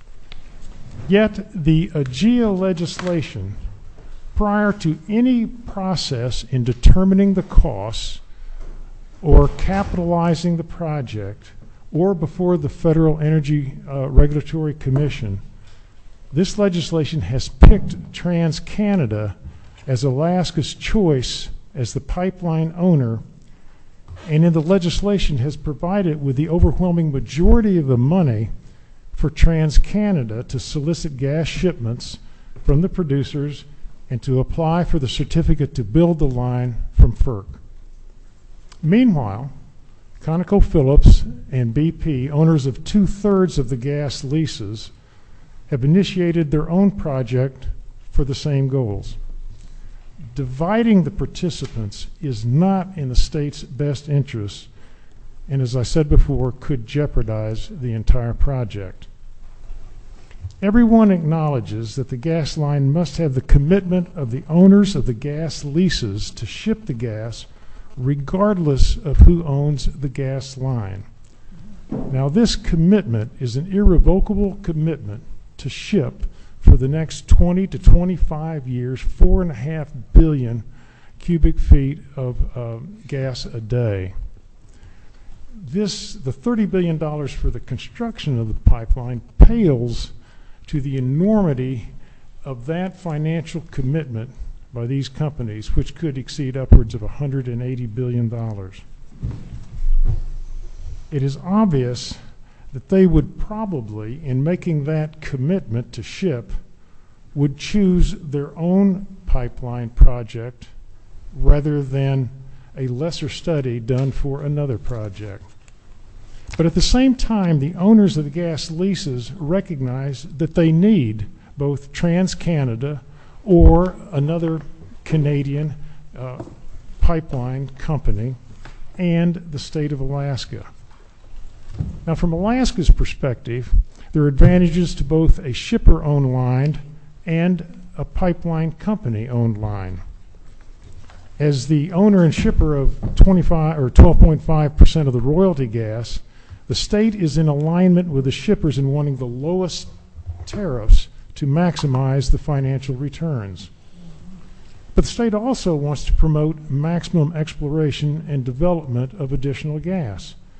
Yet the AGEA legislation, prior to any process in determining the costs or capitalizing the project, or before the Federal Energy uh, Regulatory Commission, this legislation has picked TransCanada as Alaska's choice as the pipeline owner, and in the legislation has provided with the overwhelming majority of the money for TransCanada to solicit gas shipments from the producers and to apply for the certificate to build the line from FERC. Meanwhile, ConocoPhillips and B P, owners of two-thirds of the gas leases, have initiated their own project for the same goals. Dividing the participants is not in the state's best interest, and as I said before, could jeopardize the entire project. Everyone acknowledges that the gas line must have the commitment of the owners of the gas leases to ship the gas regardless of who owns the gas line. Now, this commitment is an irrevocable commitment to ship for the next twenty to twenty-five years, four and a half billion cubic feet of uh, gas a day. This, the thirty billion dollars for the construction of the pipeline pales to the enormity of that financial commitment by these companies, which could exceed upwards of one hundred eighty billion dollars. It is obvious that they would probably, in making that commitment to ship, would choose their own pipeline project rather than a lesser study done for another project. But at the same time, the owners of the gas leases recognize that they need both TransCanada or another Canadian uh, pipeline company and the state of Alaska. Now, from Alaska's perspective, there are advantages to both a shipper-owned line and a pipeline company-owned line. As the owner and shipper of twenty-five or twelve point five percent of the royalty gas, the state is in alignment with the shippers in wanting the lowest tariffs to maximize the financial returns. But the state also wants to promote maximum exploration and development of additional gas.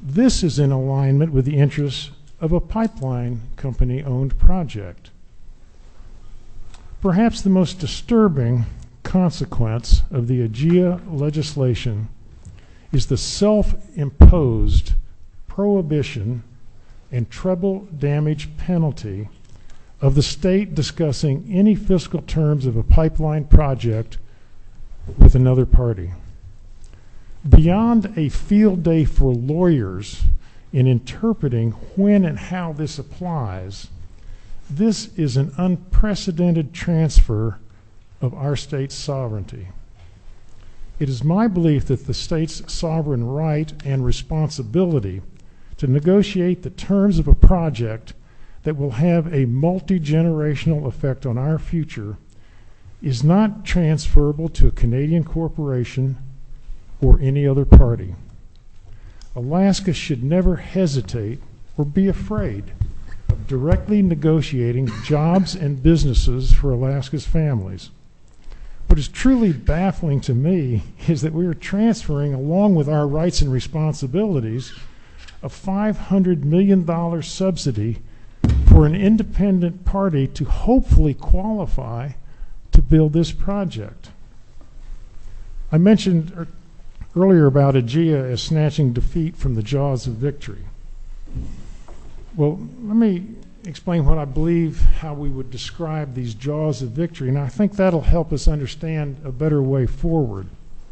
This is in alignment with the interests of a pipeline company-owned project. Perhaps the most disturbing consequence of the AGIA legislation is the self-imposed prohibition and treble damage penalty of the state discussing any fiscal terms of a pipeline project with another party. Beyond a field day for lawyers in interpreting when and how this applies, this is an unprecedented transfer of our state's sovereignty. It is my belief that the state's sovereign right and responsibility to negotiate the terms of a project that will have a multi-generational effect on our future is not transferable to a Canadian corporation or any other party. Alaska should never hesitate or be afraid of directly negotiating jobs and businesses for Alaska's families. What is truly baffling to me is that we are transferring, along with our rights and responsibilities, a five hundred million dollars subsidy for an independent party to hopefully qualify to build this project. I mentioned earlier about AGIA as snatching defeat from the jaws of victory. Well, let me explain what I believe, how we would describe these jaws of victory, and I think that'll help us understand a better way forward.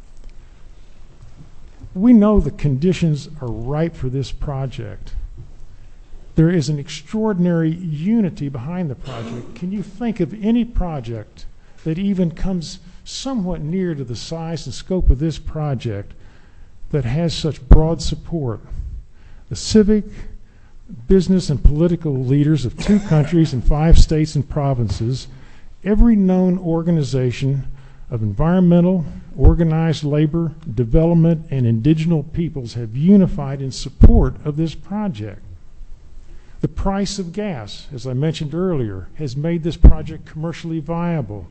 We know the conditions are ripe for this project. There is an extraordinary unity behind the project. Can you think of any project that even comes somewhat near to the size and scope of this project that has such broad support? The civic, business, and political leaders of two countries and five states and provinces, every known organization of environmental, organized labor, development, and indigenous peoples have unified in support of this project. The price of gas, as I mentioned earlier, has made this project commercially viable.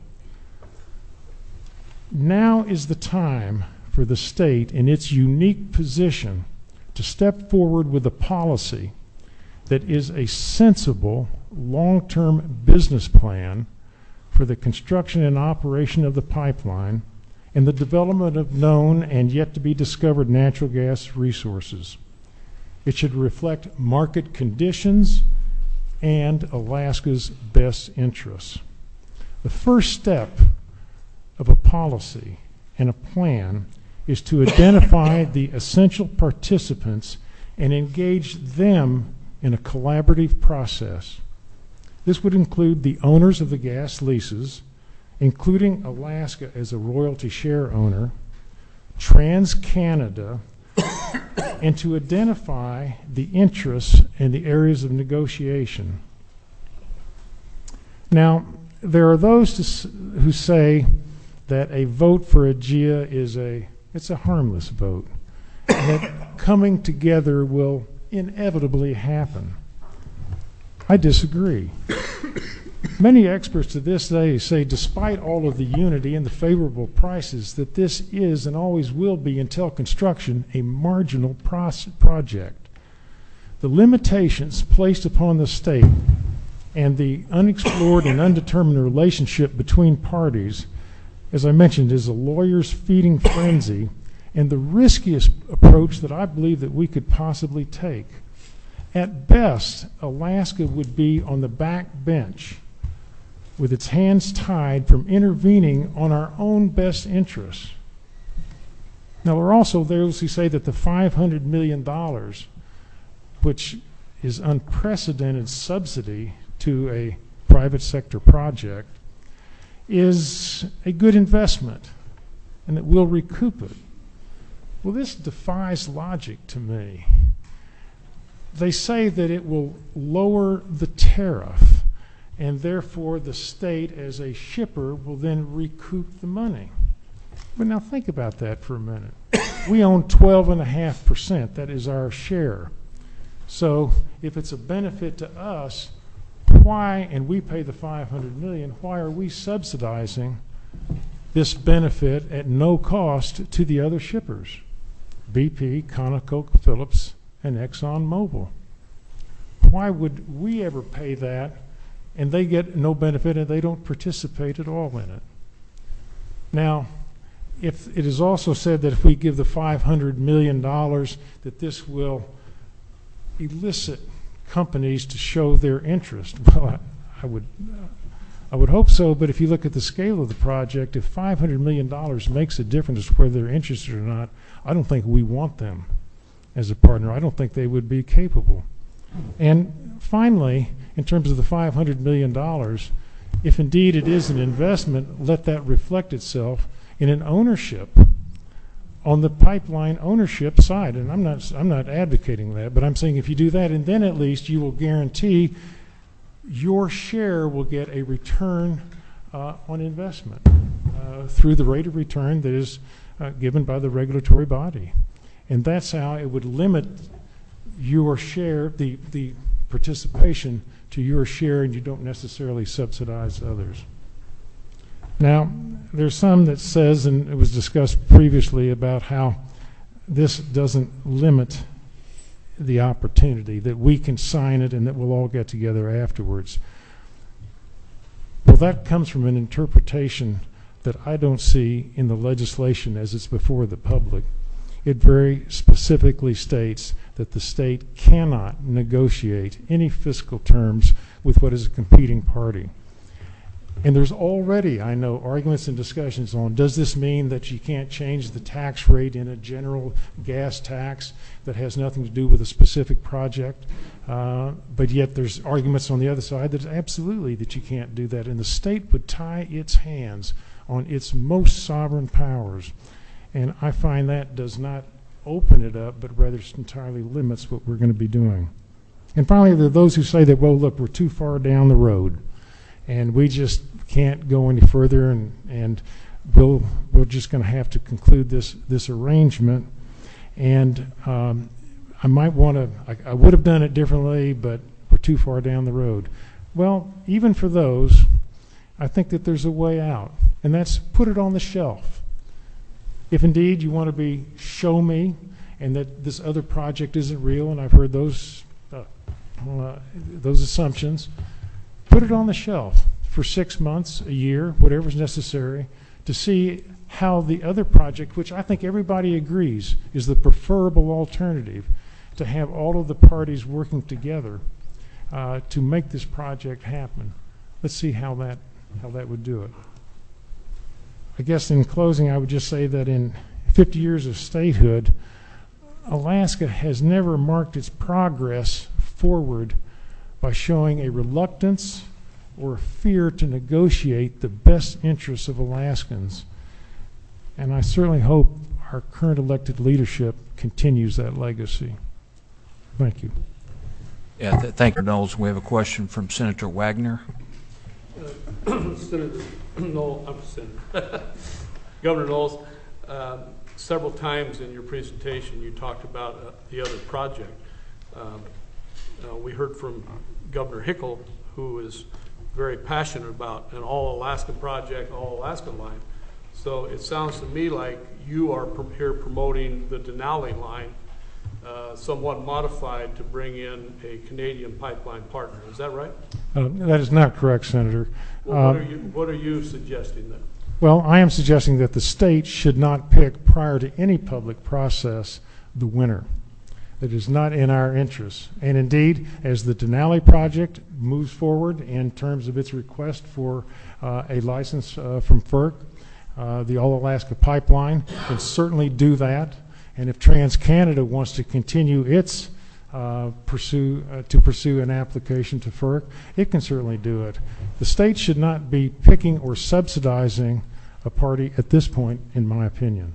Now is the time for the state in its unique position to step forward with a policy that is a sensible long-term business plan for the construction and operation of the pipeline and the development of known and yet to be discovered natural gas resources. It should reflect market conditions and Alaska's best interests. The first step of a policy and a plan is to identify the essential participants and engage them in a collaborative process. This would include the owners of the gas leases, including Alaska as a royalty share owner, TransCanada, and to identify the interests and the areas of negotiation. Now, there are those to s- who say that a vote for AGIA is a it's a harmless vote, and that coming together will inevitably happen. I disagree. Many experts to this day say, despite all of the unity and the favorable prices, that this is and always will be until construction a marginal pros- project. The limitations placed upon the state and the unexplored and undetermined relationship between parties, as I mentioned, is a lawyer's feeding frenzy and the riskiest approach that I believe that we could possibly take. At best, Alaska would be on the back bench with its hands tied from intervening on our own best interests. Now, there are also those who say that the five hundred million dollars, which is unprecedented subsidy to a private sector project, is a good investment and that we'll recoup it. Well, this defies logic to me. They say that it will lower the tariff, and therefore the state as a shipper will then recoup the money. But now think about that for a minute. We own twelve point five percent. That is our share. So if it's a benefit to us, why, and we pay the five hundred million dollars, why are we subsidizing this benefit at no cost to the other shippers? B P, ConocoPhillips, and ExxonMobil. Why would we ever pay that and they get no benefit and they don't participate at all in it? Now, if it is also said that if we give the five hundred million dollars, that this will elicit companies to show their interest. Well, I, I would I would hope so, but if you look at the scale of the project, if five hundred million dollars makes a difference as to whether they're interested or not, I don't think we want them as a partner. I don't think they would be capable. And finally, in terms of the five hundred million dollars, if indeed it is an investment, let that reflect itself in an ownership on the pipeline ownership side. And I'm not, I'm not advocating that, but I'm saying if you do that, and then at least you will guarantee your share will get a return uh, on investment uh, through the rate of return that is uh, given by the regulatory body. And that's how it would limit your share, the, the participation to your share, and you don't necessarily subsidize others. Now, there's some that says, and it was discussed previously, about how this doesn't limit the opportunity, that we can sign it and that we'll all get together afterwards. Well, that comes from an interpretation that I don't see in the legislation as it's before the public. It very specifically states that the state cannot negotiate any fiscal terms with what is a competing party. And there's already, I know, arguments and discussions on, does this mean that you can't change the tax rate in a general gas tax that has nothing to do with a specific project? Uh, but yet there's arguments on the other side that absolutely that you can't do that. And the state would tie its hands on its most sovereign powers. And I find that does not open it up, but rather entirely limits what we're going to be doing. And finally, there are those who say that, well, look, we're too far down the road, and we just can't go any further, and, and we'll, we're just going to have to conclude this, this arrangement. And um, I might want to, I, I would have done it differently, but we're too far down the road. Well, even for those, I think that there's a way out, and that's put it on the shelf. If indeed you want to be show me, and that this other project isn't real, and I've heard those uh, uh, those assumptions, put it on the shelf for six months, a year, whatever's necessary, to see how the other project, which I think everybody agrees is the preferable alternative, to have all of the parties working together uh, to make this project happen. Let's see how that how that would do it. I guess in closing, I would just say that in fifty years of statehood, Alaska has never marked its progress forward by showing a reluctance or a fear to negotiate the best interests of Alaskans. And I certainly hope our current elected leadership continues that legacy. Thank you. Yeah, th thank you, Knowles. We have a question from Senator Wagner. Uh, Senator Knowles, I'm Senator. Governor Knowles, uh, several times in your presentation you talked about uh, the other project. Um, uh, we heard from Governor Hickel, who is very passionate about an all-Alaska project, all-Alaska line. So it sounds to me like you are pr here promoting the Denali line, uh, somewhat modified to bring in a Canadian pipeline partner. Is that right? Uh, that is not correct, Senator. Well, uh, what, are you, what are you suggesting then? Well, I am suggesting that the state should not pick, prior to any public process, the winner. It is not in our interest. And indeed, as the Denali project moves forward in terms of its request for uh, a license uh, from FERC, uh, the All-Alaska Pipeline can certainly do that. And if TransCanada wants to continue its uh, pursue uh, to pursue an application to FERC, it can certainly do it. The state should not be picking or subsidizing a party at this point, in my opinion.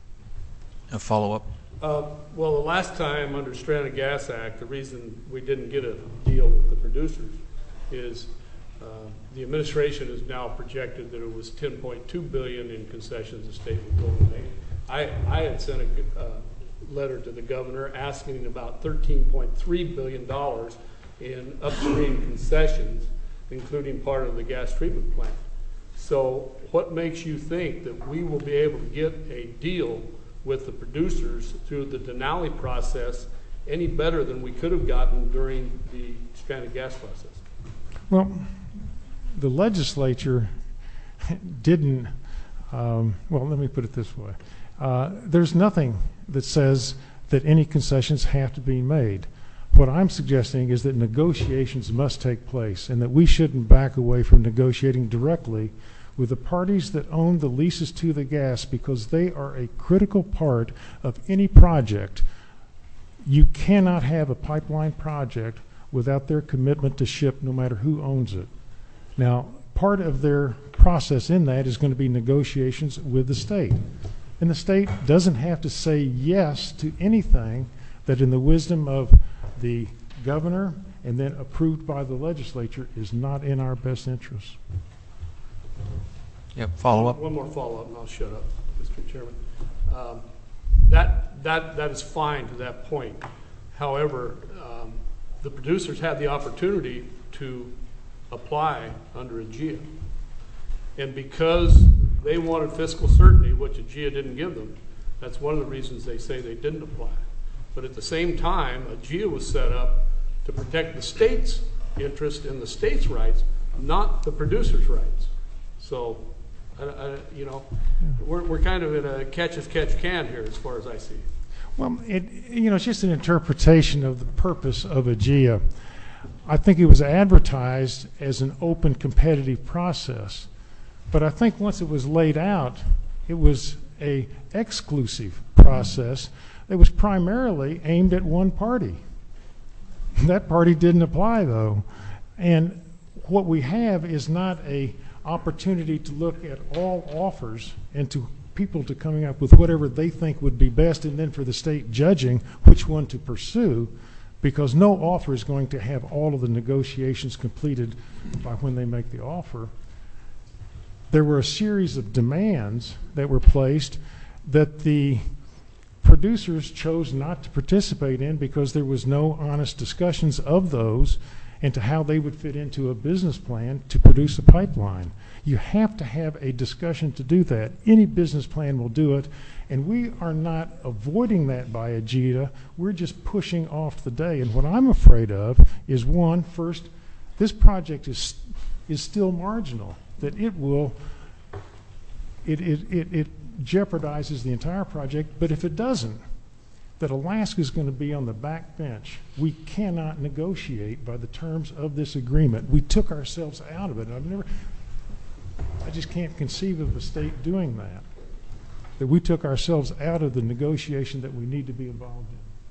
A follow-up? Uh, well, the last time under Stranded Gas Act, the reason we didn't get a deal with the producers is uh, the administration has now projected that it was ten point two billion dollars in concessions the state would go to make. I, I had sent a uh, letter to the governor asking about thirteen point three billion dollars in upstream concessions, including part of the gas treatment plant. So what makes you think that we will be able to get a deal with the producers through the Denali process any better than we could have gotten during the stranded gas process. Well, the legislature didn't, um, well, let me put it this way. Uh, there's nothing that says that any concessions have to be made. What I'm suggesting is that negotiations must take place and that we shouldn't back away from negotiating directly with the parties that own the leases to the gas, because they are a critical part of any project. You cannot have a pipeline project without their commitment to ship, no matter who owns it. Now, part of their process in that is going to be negotiations with the state. And the state doesn't have to say yes to anything that, in the wisdom of the governor and then approved by the legislature, is not in our best interest. Yep, follow up. One more follow-up, and I'll shut up, Mister Chairman. Um, that that that is fine to that point. However, um, the producers had the opportunity to apply under A G A, and because they wanted fiscal certainty, which A G A didn't give them, that's one of the reasons they say they didn't apply. But at the same time, A G A was set up to protect the state's interest and the state's rights, not the producer's rights. So, I, I, you know, we're, we're kind of in a catch-as-catch-can here as far as I see. Well, it, you know, it's just an interpretation of the purpose of A G A. I think it was advertised as an open competitive process, but I think once it was laid out, it was a exclusive process that was primarily aimed at one party. That party didn't apply, though. And what we have is not a opportunity to look at all offers and to people to coming up with whatever they think would be best, and then for the state judging which one to pursue, because no offer is going to have all of the negotiations completed by when they make the offer. There were a series of demands that were placed that the producers chose not to participate in because there was no honest discussions of those and to how they would fit into a business plan to produce a pipeline. You have to have a discussion to do that. Any business plan will do it, and we are not avoiding that by A G A. We're just pushing off the day. And what I'm afraid of is, one, first, this project is is still marginal, that it will, it, it, it, it jeopardizes the entire project, but if it doesn't, that Alaska is going to be on the back bench. We cannot negotiate by the terms of this agreement. We took ourselves out of it. I've never, I just can't conceive of the state doing that, that we took ourselves out of the negotiation that we need to be involved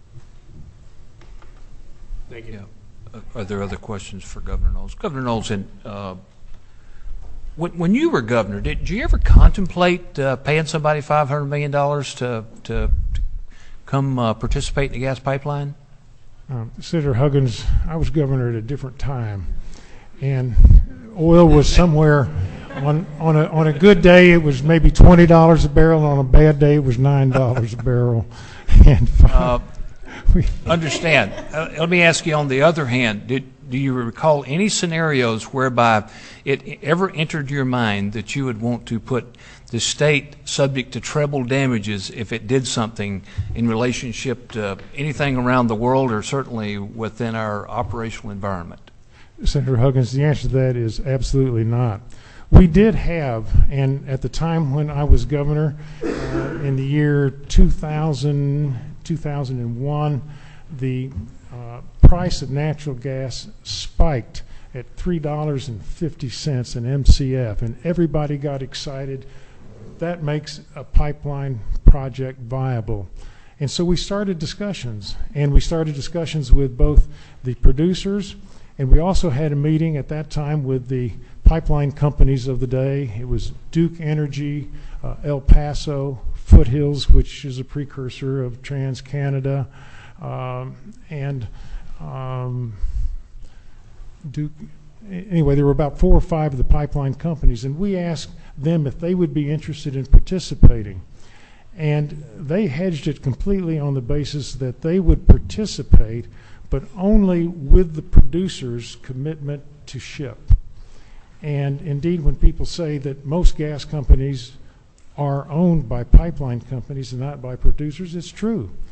in. Thank you. Yeah. Uh, are there other questions for Governor Knowles? Governor Knowles, in, uh, when, when you were governor, did you ever contemplate uh, paying somebody five hundred million dollars to, to, to come uh, participate in the gas pipeline? Um, Senator Huggins, I was governor at a different time, and oil was somewhere on on a on a good day it was maybe twenty dollars a barrel, and on a bad day it was nine dollars a barrel. And uh, we understand. Uh, let me ask you, on the other hand, did do you recall any scenarios whereby it ever entered your mind that you would want to put the state subject to treble damages if it did something in relationship to anything around the world or certainly within our operational environment? Senator Huggins, the answer to that is absolutely not. We did have, and at the time when I was governor, uh, in the year two thousand, two thousand one, the uh, price of natural gas spiked at three dollars and fifty cents an M C F, and everybody got excited. That makes a pipeline project viable. And so we started discussions, and we started discussions with both the producers, and we also had a meeting at that time with the pipeline companies of the day. It was Duke Energy, uh, El Paso, Foothills, which is a precursor of TransCanada, um, and um, Duke. Anyway, there were about four or five of the pipeline companies, and we asked them if they would be interested in participating. And they hedged it completely on the basis that they would participate, but only with the producer's commitment to ship. And indeed, when people say that most gas companies are owned by pipeline companies and not by producers, it's true.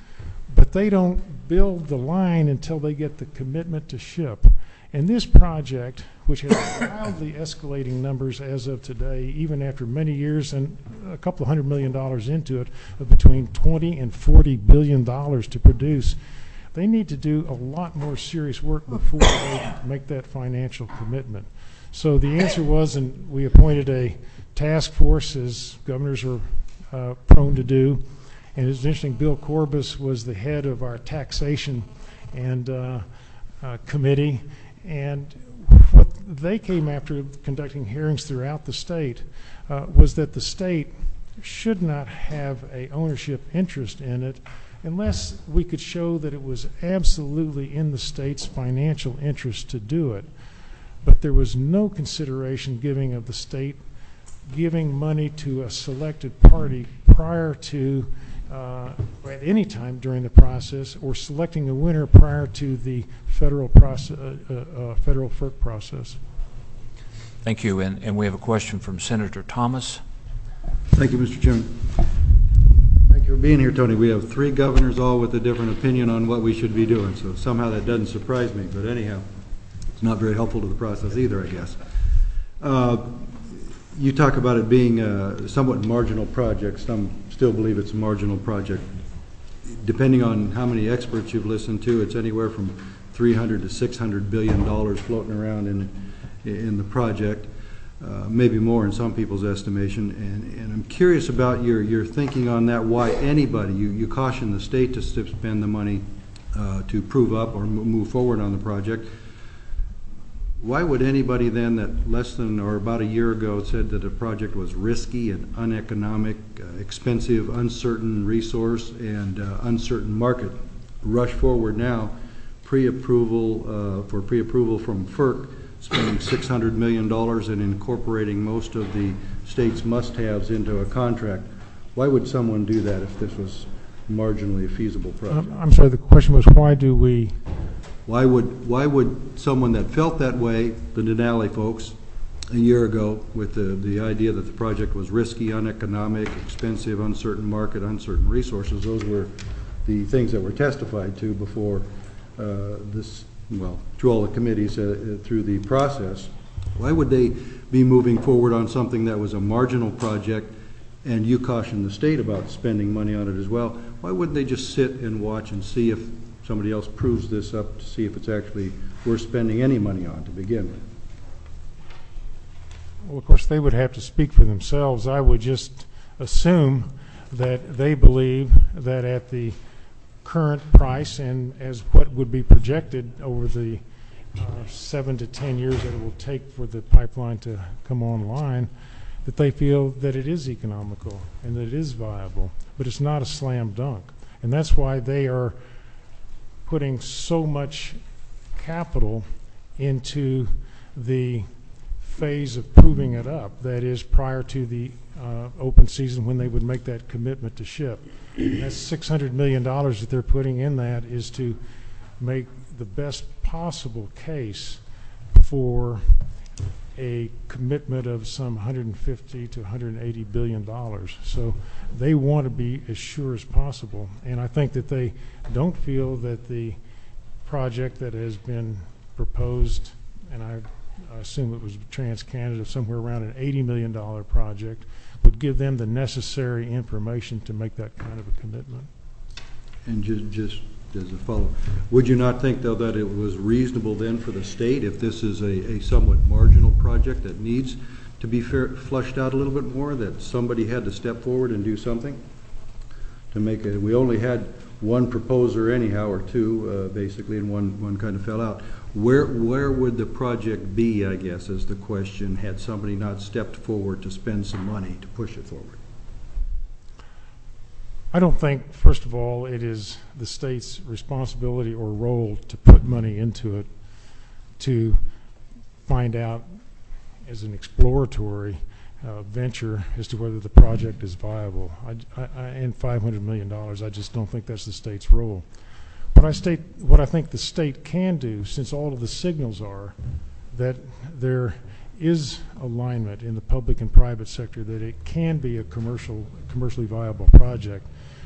but they don't build the line until they get the commitment to ship. And this project, which has wildly escalating numbers as of today, even after many years and a couple of hundred million dollars into it, of between twenty and forty billion dollars to produce, they need to do a lot more serious work before they make that financial commitment. So the answer was, and we appointed a task force, as governors are uh, prone to do. And it's interesting, Bill Corbis was the head of our taxation and uh, uh, committee. And what they came after conducting hearings throughout the state uh, was that the state should not have a ownership interest in it unless we could show that it was absolutely in the state's financial interest to do it. But there was no consideration giving of the state giving money to a selected party prior to uh, at any time during the process, or selecting a winner prior to the federal process, uh, uh, federal F E R C process. Thank you. And, and we have a question from Senator Thomas. Thank you, Mister Chairman. Thank you for being here, Tony. We have three governors, all with a different opinion on what we should be doing, so somehow that doesn't surprise me. But anyhow, it's not very helpful to the process either, I guess. Uh, you talk about it being a somewhat marginal project. Some still believe it's a marginal project. Depending on how many experts you've listened to, it's anywhere from three hundred to six hundred billion dollars floating around in in the project. Uh, maybe more in some people's estimation, and, and I'm curious about your, your thinking on that. Why anybody, you, you caution the state to spend the money uh, to prove up or move forward on the project. Why would anybody then that less than or about a year ago said that the project was risky and uneconomic, uh, expensive, uncertain resource and uh, uncertain market, rush forward now, pre-approval uh, for pre-approval from F E R C, spending six hundred million dollars and incorporating most of the state's must-haves into a contract? Why would someone do that if this was marginally a feasible project? Um, I'm sorry, the question was, why do we? Why would, why would someone that felt that way, the Denali folks, a year ago, with the, the idea that the project was risky, uneconomic, expensive, uncertain market, uncertain resources, those were the things that were testified to before uh, this, well, through all the committees, uh, through the process. Why would they be moving forward on something that was a marginal project, and you caution the state about spending money on it as well? Why wouldn't they just sit and watch and see if somebody else proves this up, to see if it's actually worth spending any money on to begin with? Well, of course, they would have to speak for themselves. I would just assume that they believe that at the current price and as what would be projected over the uh, seven to ten years that it will take for the pipeline to come online, that they feel that it is economical and that it is viable, but it's not a slam dunk. And that's why they are putting so much capital into the phase of proving it up, that is prior to the uh, open season when they would make that commitment to ship. And that's six hundred million dollars that they're putting in that is to make the best possible case for a commitment of some one hundred fifty to one hundred eighty billion dollars. So they want to be as sure as possible. And I think that they don't feel that the project that has been proposed, and I, I assume it was TransCanada, somewhere around an eighty million dollar project, would give them the necessary information to make that kind of a commitment. And just, just as a follow, would you not think, though, that it was reasonable then for the state, if this is a, a somewhat marginal project that needs to be fair, flushed out a little bit more, that somebody had to step forward and do something to make it? We only had one proposer anyhow, or two, uh, basically, and one, one kind of fell out. Where, where would the project be, I guess, is the question, had somebody not stepped forward to spend some money to push it forward? I don't think, first of all, it is the state's responsibility or role to put money into it to find out as an exploratory uh, venture as to whether the project is viable. I, I, and five hundred million dollars, I just don't think that's the state's role. What I, state, what I think the state can do, since all of the signals are that there is alignment in the public and private sector that it can be a commercial, commercially viable project,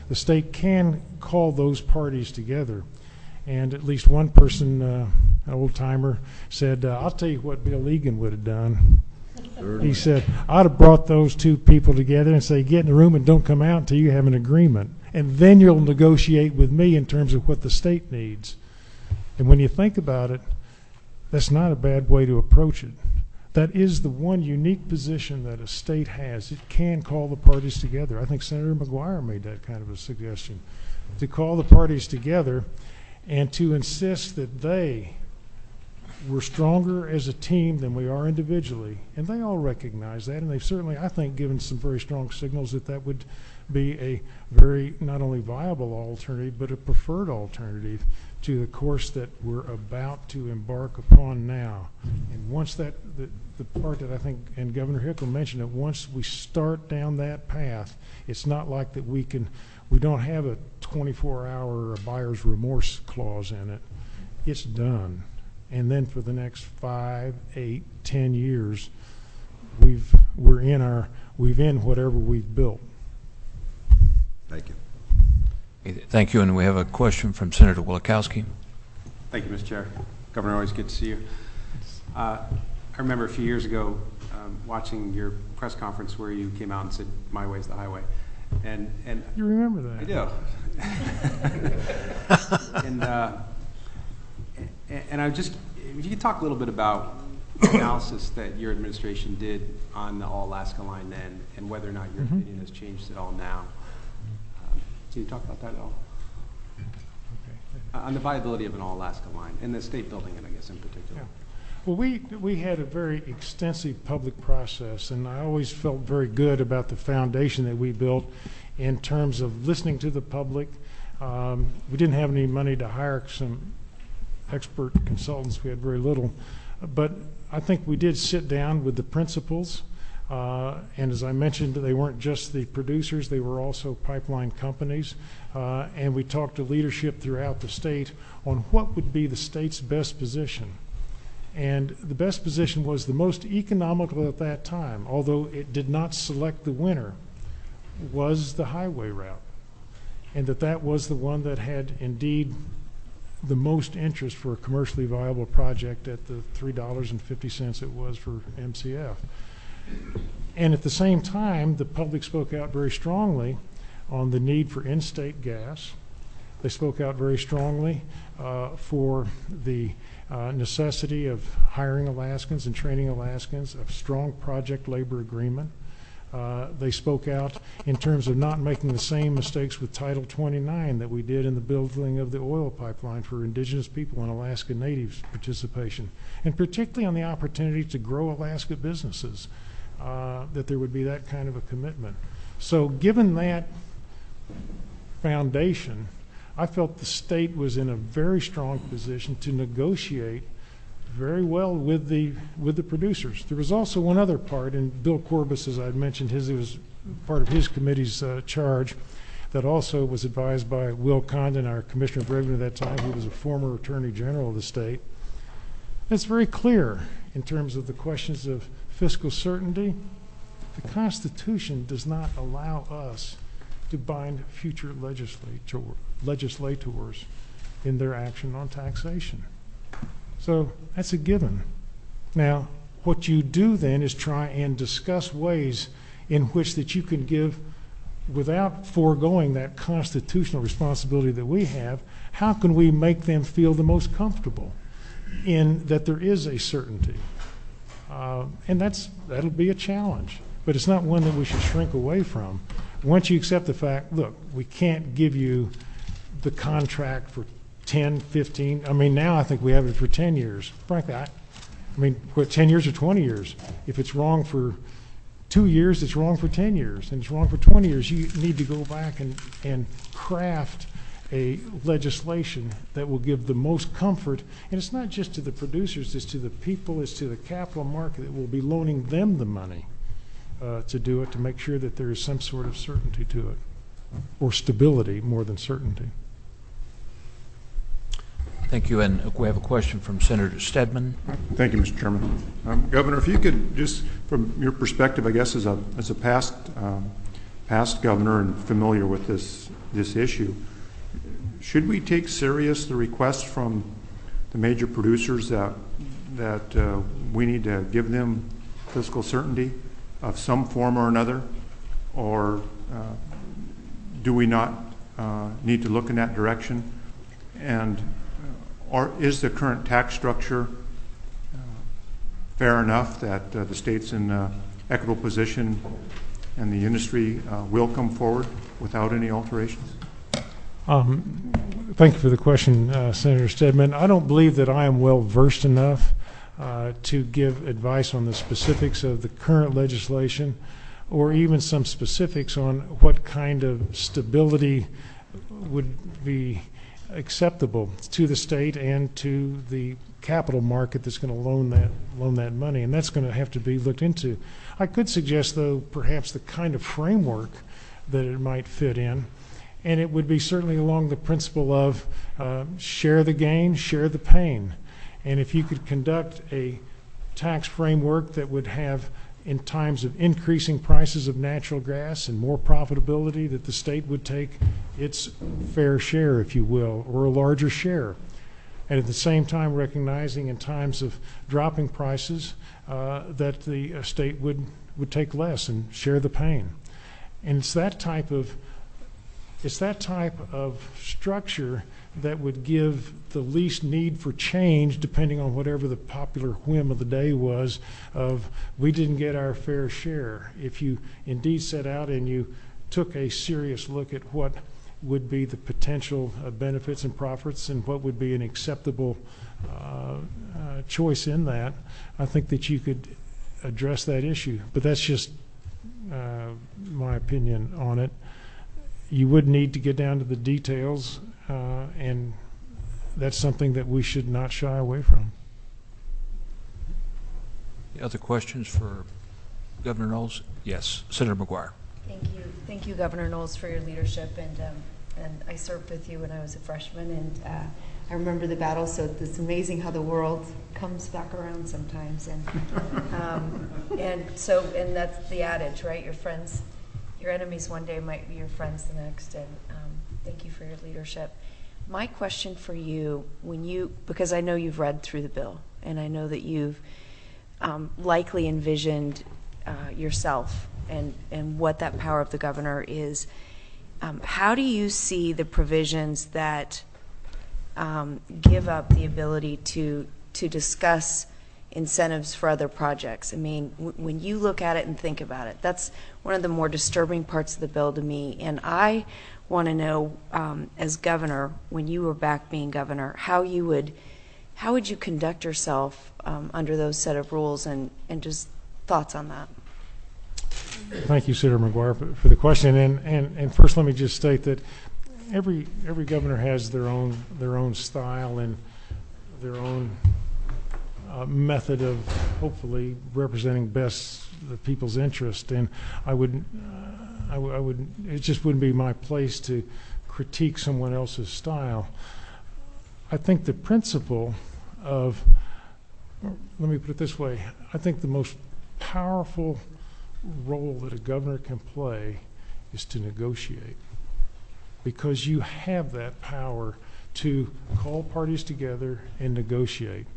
the state can call those parties together. And at least one person, uh, an old-timer, said, uh, I'll tell you what Bill Egan would have done. He said, I'd have brought those two people together and say, get in the room and don't come out until you have an agreement. And then you'll negotiate with me in terms of what the state needs. And when you think about it, that's not a bad way to approach it. That is the one unique position that a state has. It can call the parties together. I think Senator McGuire made that kind of a suggestion, to call the parties together and to insist that they were stronger as a team than we are individually. And they all recognize that, and they've certainly, I think, given some very strong signals that that would be a very not only viable alternative, but a preferred alternative to the course that we're about to embark upon now. And once that, the, the part that I think, and Governor Hickel mentioned it, once we start down that path, it's not like that we can, we don't have a twenty-four hour buyer's remorse clause in it. It's done. And then for the next five, eight, ten years, we've, we're in our, we've in whatever we've built. Thank you. Thank you, and we have a question from Senator Wielechowski. Thank you, Mister Chair. Governor, always good to see you. Uh, I remember a few years ago um, watching your press conference where you came out and said, my way's the highway. And, and You remember that? I do. and, uh, and, and I just, if you could talk a little bit about the analysis that your administration did on the All-Alaska line then, and whether or not your mm-hmm. opinion has changed at all now. Can you talk about that at all? Okay. Uh, on the viability of an all-Alaska line and the state building it, I guess, in particular. Yeah. Well, we, we had a very extensive public process, and I always felt very good about the foundation that we built in terms of listening to the public. Um, we didn't have any money to hire some expert consultants. We had very little. But I think we did sit down with the principals. Uh, and as I mentioned, they weren't just the producers, they were also pipeline companies. Uh, and we talked to leadership throughout the state on what would be the state's best position. And the best position was the most economical at that time, although it did not select the winner, was the highway route. And that that was the one that had indeed the most interest for a commercially viable project at the three dollars and fifty cents it was for M C F. And at the same time, the public spoke out very strongly on the need for in-state gas. They spoke out very strongly uh, for the uh, necessity of hiring Alaskans and training Alaskans, a strong project labor agreement. Uh, they spoke out in terms of not making the same mistakes with Title twenty-nine that we did in the building of the oil pipeline for indigenous people and Alaska Natives participation, and particularly on the opportunity to grow Alaska businesses. Uh, that there would be that kind of a commitment. So given that foundation, I felt the state was in a very strong position to negotiate very well with the with the producers. There was also one other part, and Bill Corbis, as I mentioned, his it was part of his committee's uh, charge, that also was advised by Will Condon, our Commissioner of Revenue at that time, who was a former Attorney General of the state. It's very clear in terms of the questions of fiscal certainty. The Constitution does not allow us to bind future legislator, legislators in their action on taxation. So that's a given. Now, what you do then is try and discuss ways in which that you can give, without foregoing that constitutional responsibility that we have, how can we make them feel the most comfortable in that there is a certainty. Uh, and that's that'll be a challenge, but it's not one that we should shrink away from. Once you accept the fact, look, we can't give you the contract for ten, fifteen, I mean, now I think we have it for ten years. Frankly, I, I mean, what, ten years or twenty years? If it's wrong for two years, it's wrong for ten years, and it's wrong for twenty years. You need to go back and, and craft a legislation that will give the most comfort, and it's not just to the producers, it's to the people, it's to the capital market that will be loaning them the money uh, to do it, to make sure that there is some sort of certainty to it, or stability more than certainty. Thank you, and we have a question from Senator Stedman. Thank you, Mister Chairman. Um, Governor, if you could just, from your perspective, I guess, as a as a past um, past governor and familiar with this, this issue. Should we take serious the request from the major producers that, that uh, we need to give them fiscal certainty of some form or another? Or uh, do we not uh, need to look in that direction? And or is the current tax structure uh, fair enough that uh, the state's in an equitable position and the industry uh, will come forward without any alterations? Um, thank you for the question, uh, Senator Stedman. I don't believe that I am well versed enough uh, to give advice on the specifics of the current legislation, or even some specifics on what kind of stability would be acceptable to the state and to the capital market that's going to loan that loan that money, and that's going to have to be looked into. I could suggest, though, perhaps the kind of framework that it might fit in, and it would be certainly along the principle of uh, share the gain, share the pain. And if you could conduct a tax framework that would have, in times of increasing prices of natural gas and more profitability, that the state would take its fair share, if you will, or a larger share. And at the same time recognizing in times of dropping prices uh, that the uh, state would, would take less and share the pain. And it's that type of it's that type of structure that would give the least need for change, depending on whatever the popular whim of the day was of we didn't get our fair share. If you indeed set out and you took a serious look at what would be the potential uh, benefits and profits and what would be an acceptable uh, uh, choice in that, I think that you could address that issue. But that's just uh, my opinion on it. You would need to get down to the details, uh, and that's something that we should not shy away from. Other questions for Governor Knowles? Yes, Senator McGuire. Thank you. Thank you, Governor Knowles, for your leadership. And um, and I served with you when I was a freshman, and uh, I remember the battle. So it's amazing how the world comes back around sometimes. And um, and so and that's the adage, right? Your friends, your enemies one day might be your friends the next. And um, thank you for your leadership. My question for you, when you, because I know you've read through the bill, and I know that you've um, likely envisioned uh, yourself and, and what that power of the governor is, um, how do you see the provisions that um, give up the ability to to discuss incentives for other projects? I mean, w when you look at it and think about it, that's one of the more disturbing parts of the bill to me. And I want to know, um, as governor, when you were back being governor, how you would, how would you conduct yourself um, under those set of rules, and and just thoughts on that. Thank you, Senator McGuire, for, for the question. And, and and first, let me just state that every every governor has their own their own style and their own uh, method of hopefully representing best the people's interest. And I would, uh, I, I would, it just wouldn't be my place to critique someone else's style. I think the principle of, let me put it this way, I think the most powerful role that a governor can play is to negotiate, because you have that power to call parties together and negotiate.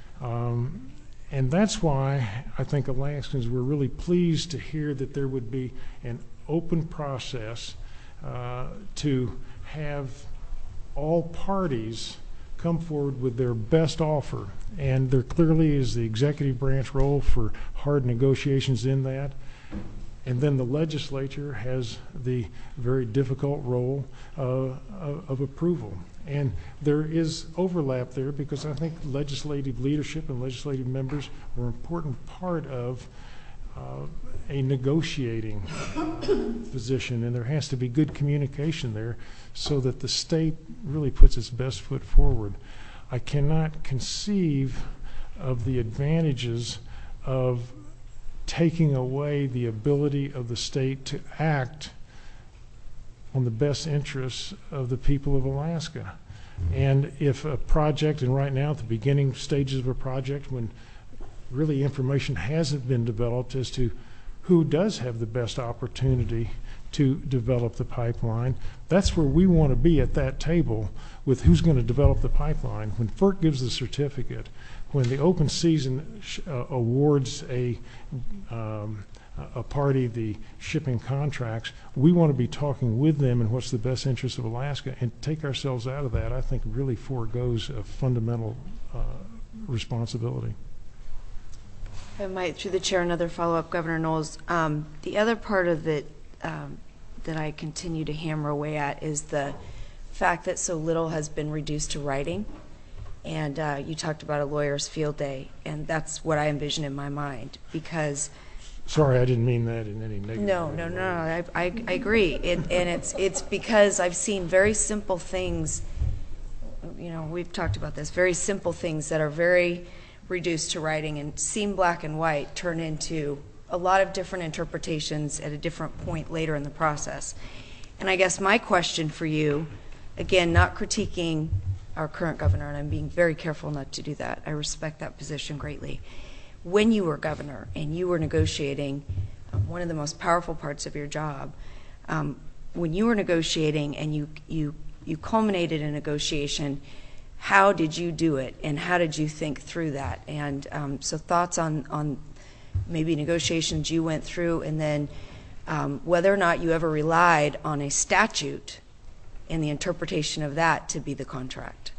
Um, and that's why I think Alaskans were really pleased to hear that there would be an open process uh, to have all parties come forward with their best offer. And there clearly is the executive branch role for hard negotiations in that. And then the legislature has the very difficult role uh, of, of approval. And there is overlap there, because I think legislative leadership and legislative members are an important part of uh, a negotiating position, and there has to be good communication there so that the state really puts its best foot forward. I cannot conceive of the advantages of taking away the ability of the state to act on the best interests of the people of Alaska. And if a project, and right now at the beginning stages of a project when really information hasn't been developed as to who does have the best opportunity to develop the pipeline. That's where we want to be at that table with who's going to develop the pipeline. When FERC gives the certificate, when the open season sh uh, awards a, um, a party the shipping contracts, we want to be talking with them and what's the best interest of Alaska, and take ourselves out of that, I think, really foregoes a fundamental uh, responsibility. I might, through the chair, another follow-up, Governor Knowles. Um, the other part of it um, that I continue to hammer away at is the fact that so little has been reduced to writing. And uh, you talked about a lawyer's field day, and that's what I envision in my mind, because Sorry, I didn't mean that in any negative no, way. no, no, no, I, I, I agree. It, and it's, it's because I've seen very simple things, you know, we've talked about this, very simple things that are very reduced to writing and seem black and white turn into a lot of different interpretations at a different point later in the process. And I guess my question for you, again, not critiquing our current governor, and I'm being very careful not to do that. I respect that position greatly. When you were governor and you were negotiating, um, one of the most powerful parts of your job, um, when you were negotiating and you, you, you culminated a negotiation, how did you do it and how did you think through that? And um, so thoughts on, on maybe negotiations you went through, and then um, whether or not you ever relied on a statute and the interpretation of that to be the contract.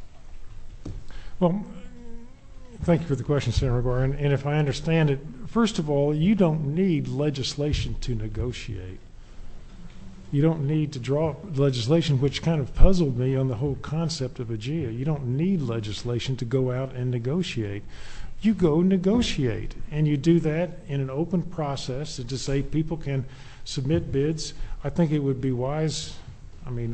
Well, thank you for the question, Senator McGuire. And, and if I understand it, first of all, you don't need legislation to negotiate. You don't need to draw legislation, which kind of puzzled me on the whole concept of A G A. You don't need legislation to go out and negotiate. You go negotiate, and you do that in an open process to say people can submit bids. I think it would be wise, I mean,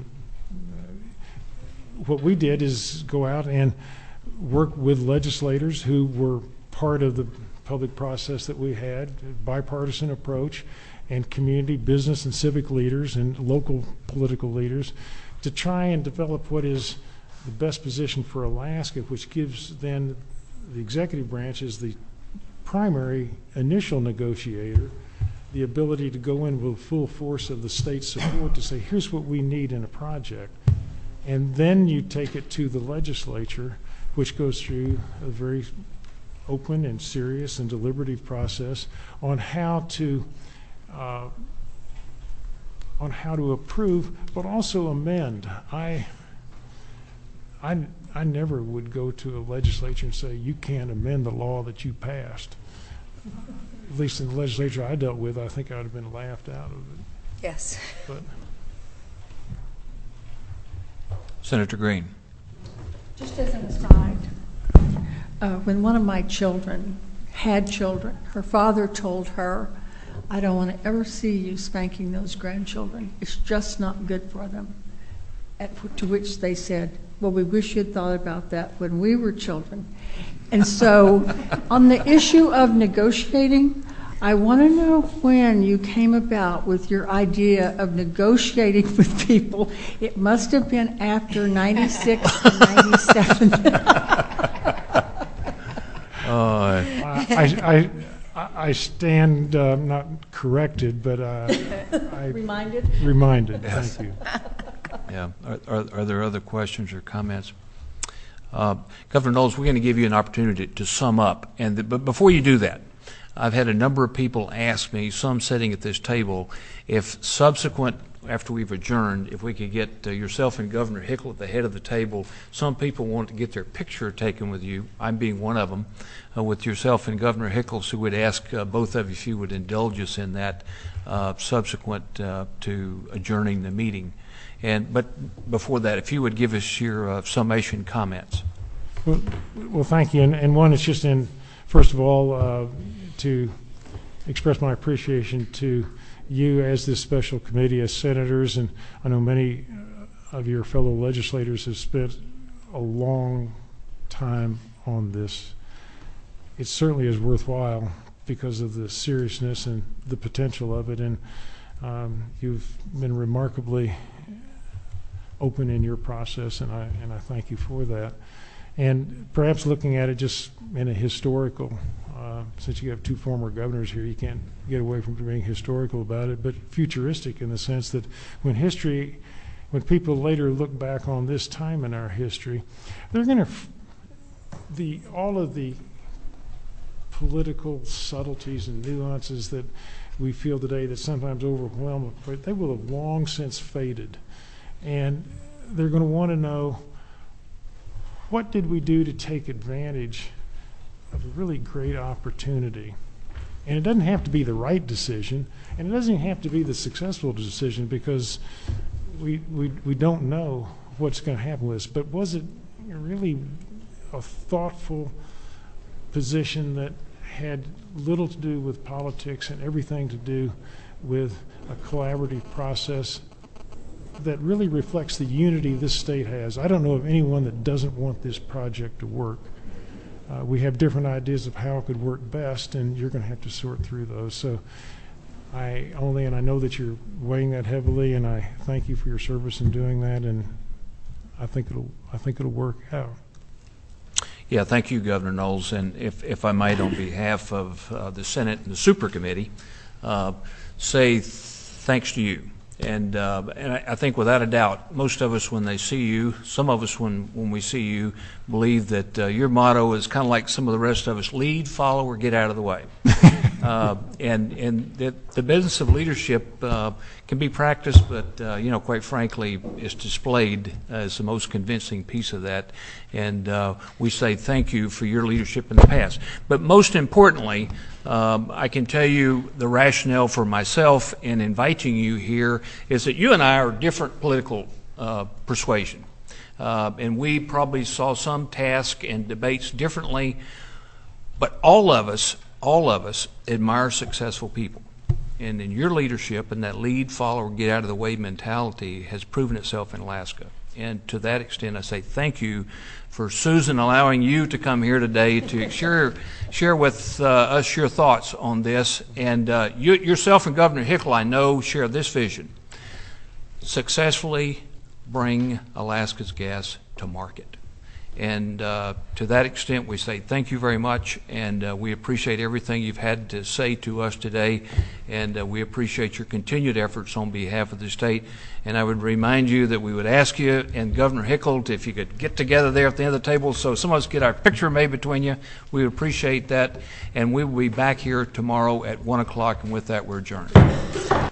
what we did is go out and work with legislators who were part of the public process that we had, a bipartisan approach, and community, business, and civic leaders and local political leaders to try and develop what is the best position for Alaska, which gives then the executive branch as the primary initial negotiator the ability to go in with full force of the state support to say, here's what we need in a project. And then you take it to the legislature, which goes through a very open and serious and deliberative process on how to uh, on how to approve, but also amend. I, I, I never would go to a legislature and say, you can't amend the law that you passed. At least in the legislature I dealt with, I think I would have been laughed out of it. Yes. But Senator Green. Just as an aside, uh, when one of my children had children, her father told her, I don't want to ever see you spanking those grandchildren. It's just not good for them. At, to which they said, well, we wish you'd thought about that when we were children. And so on the issue of negotiating, I want to know when you came about with your idea of negotiating with people. It must have been after ninety-six to ninety-seven. uh, I, I, I stand uh, not corrected, but uh, I reminded. Reminded. Yes. Thank you. Yeah. Are, are, are there other questions or comments? Uh, Governor Knowles, we're going to give you an opportunity to, to sum up. And the, but before you do that, I've had a number of people ask me, some sitting at this table, if subsequent, after we've adjourned, if we could get uh, yourself and Governor Hickel at the head of the table. Some people want to get their picture taken with you. I'm being one of them, uh, with yourself and Governor Hickel. So we'd ask uh, both of you if you would indulge us in that uh, subsequent uh, to adjourning the meeting. And but before that, if you would give us your uh, summation comments. Well, well thank you. And, and one is just in, first of all, uh, to express my appreciation to you as this special committee, as senators, and I know many of your fellow legislators have spent a long time on this. It certainly is worthwhile because of the seriousness and the potential of it, and um, you've been remarkably open in your process, and I and I thank you for that. And perhaps looking at it just in a historical, uh, since you have two former governors here, you can't get away from being historical about it, but futuristic in the sense that when history, when people later look back on this time in our history, they're going to, the all of the political subtleties and nuances that we feel today that sometimes overwhelm, they will have long since faded. And they're going to want to know, what did we do to take advantage of a really great opportunity? And it doesn't have to be the right decision, and it doesn't even have to be the successful decision, because we we, we don't know what's going to happen with us. But was it really a thoughtful position that had little to do with politics and everything to do with a collaborative process that really reflects the unity this state has? I don't know of anyone that doesn't want this project to work. Uh, we have different ideas of how it could work best, and you're going to have to sort through those. So I only, and I know that you're weighing that heavily, and I thank you for your service in doing that, and I think it'll, I think it'll work out. Yeah, thank you, Governor Knowles. And if, if I might, on behalf of uh, the Senate and the Super Committee, uh, say th thanks to you. And, uh, and I, I think without a doubt, most of us when they see you, some of us when, when we see you, believe that uh, your motto is kind of like some of the rest of us: lead, follow, or get out of the way. uh, and and that the business of leadership uh, can be practiced, but uh, you know, quite frankly, is displayed as the most convincing piece of that. And uh, we say thank you for your leadership in the past. But most importantly, Um, I can tell you the rationale for myself in inviting you here is that you and I are different political uh, persuasion. Uh, and we probably saw some tasks and debates differently, but all of us, all of us admire successful people. And in your leadership, and that lead, follow, or get out of the way mentality has proven itself in Alaska. And to that extent, I say thank you for Susan allowing you to come here today to share share with uh, us your thoughts on this. And uh, you, yourself and Governor Hickel, I know, share this vision: successfully bring Alaska's gas to market. And uh, to that extent, we say thank you very much, and uh, we appreciate everything you've had to say to us today, and uh, we appreciate your continued efforts on behalf of the state. And I would remind you that we would ask you and Governor Hickel to, if you could get together there at the end of the table so some of us get our picture made between you. We would appreciate that, and we will be back here tomorrow at one o'clock, and with that, we're adjourned.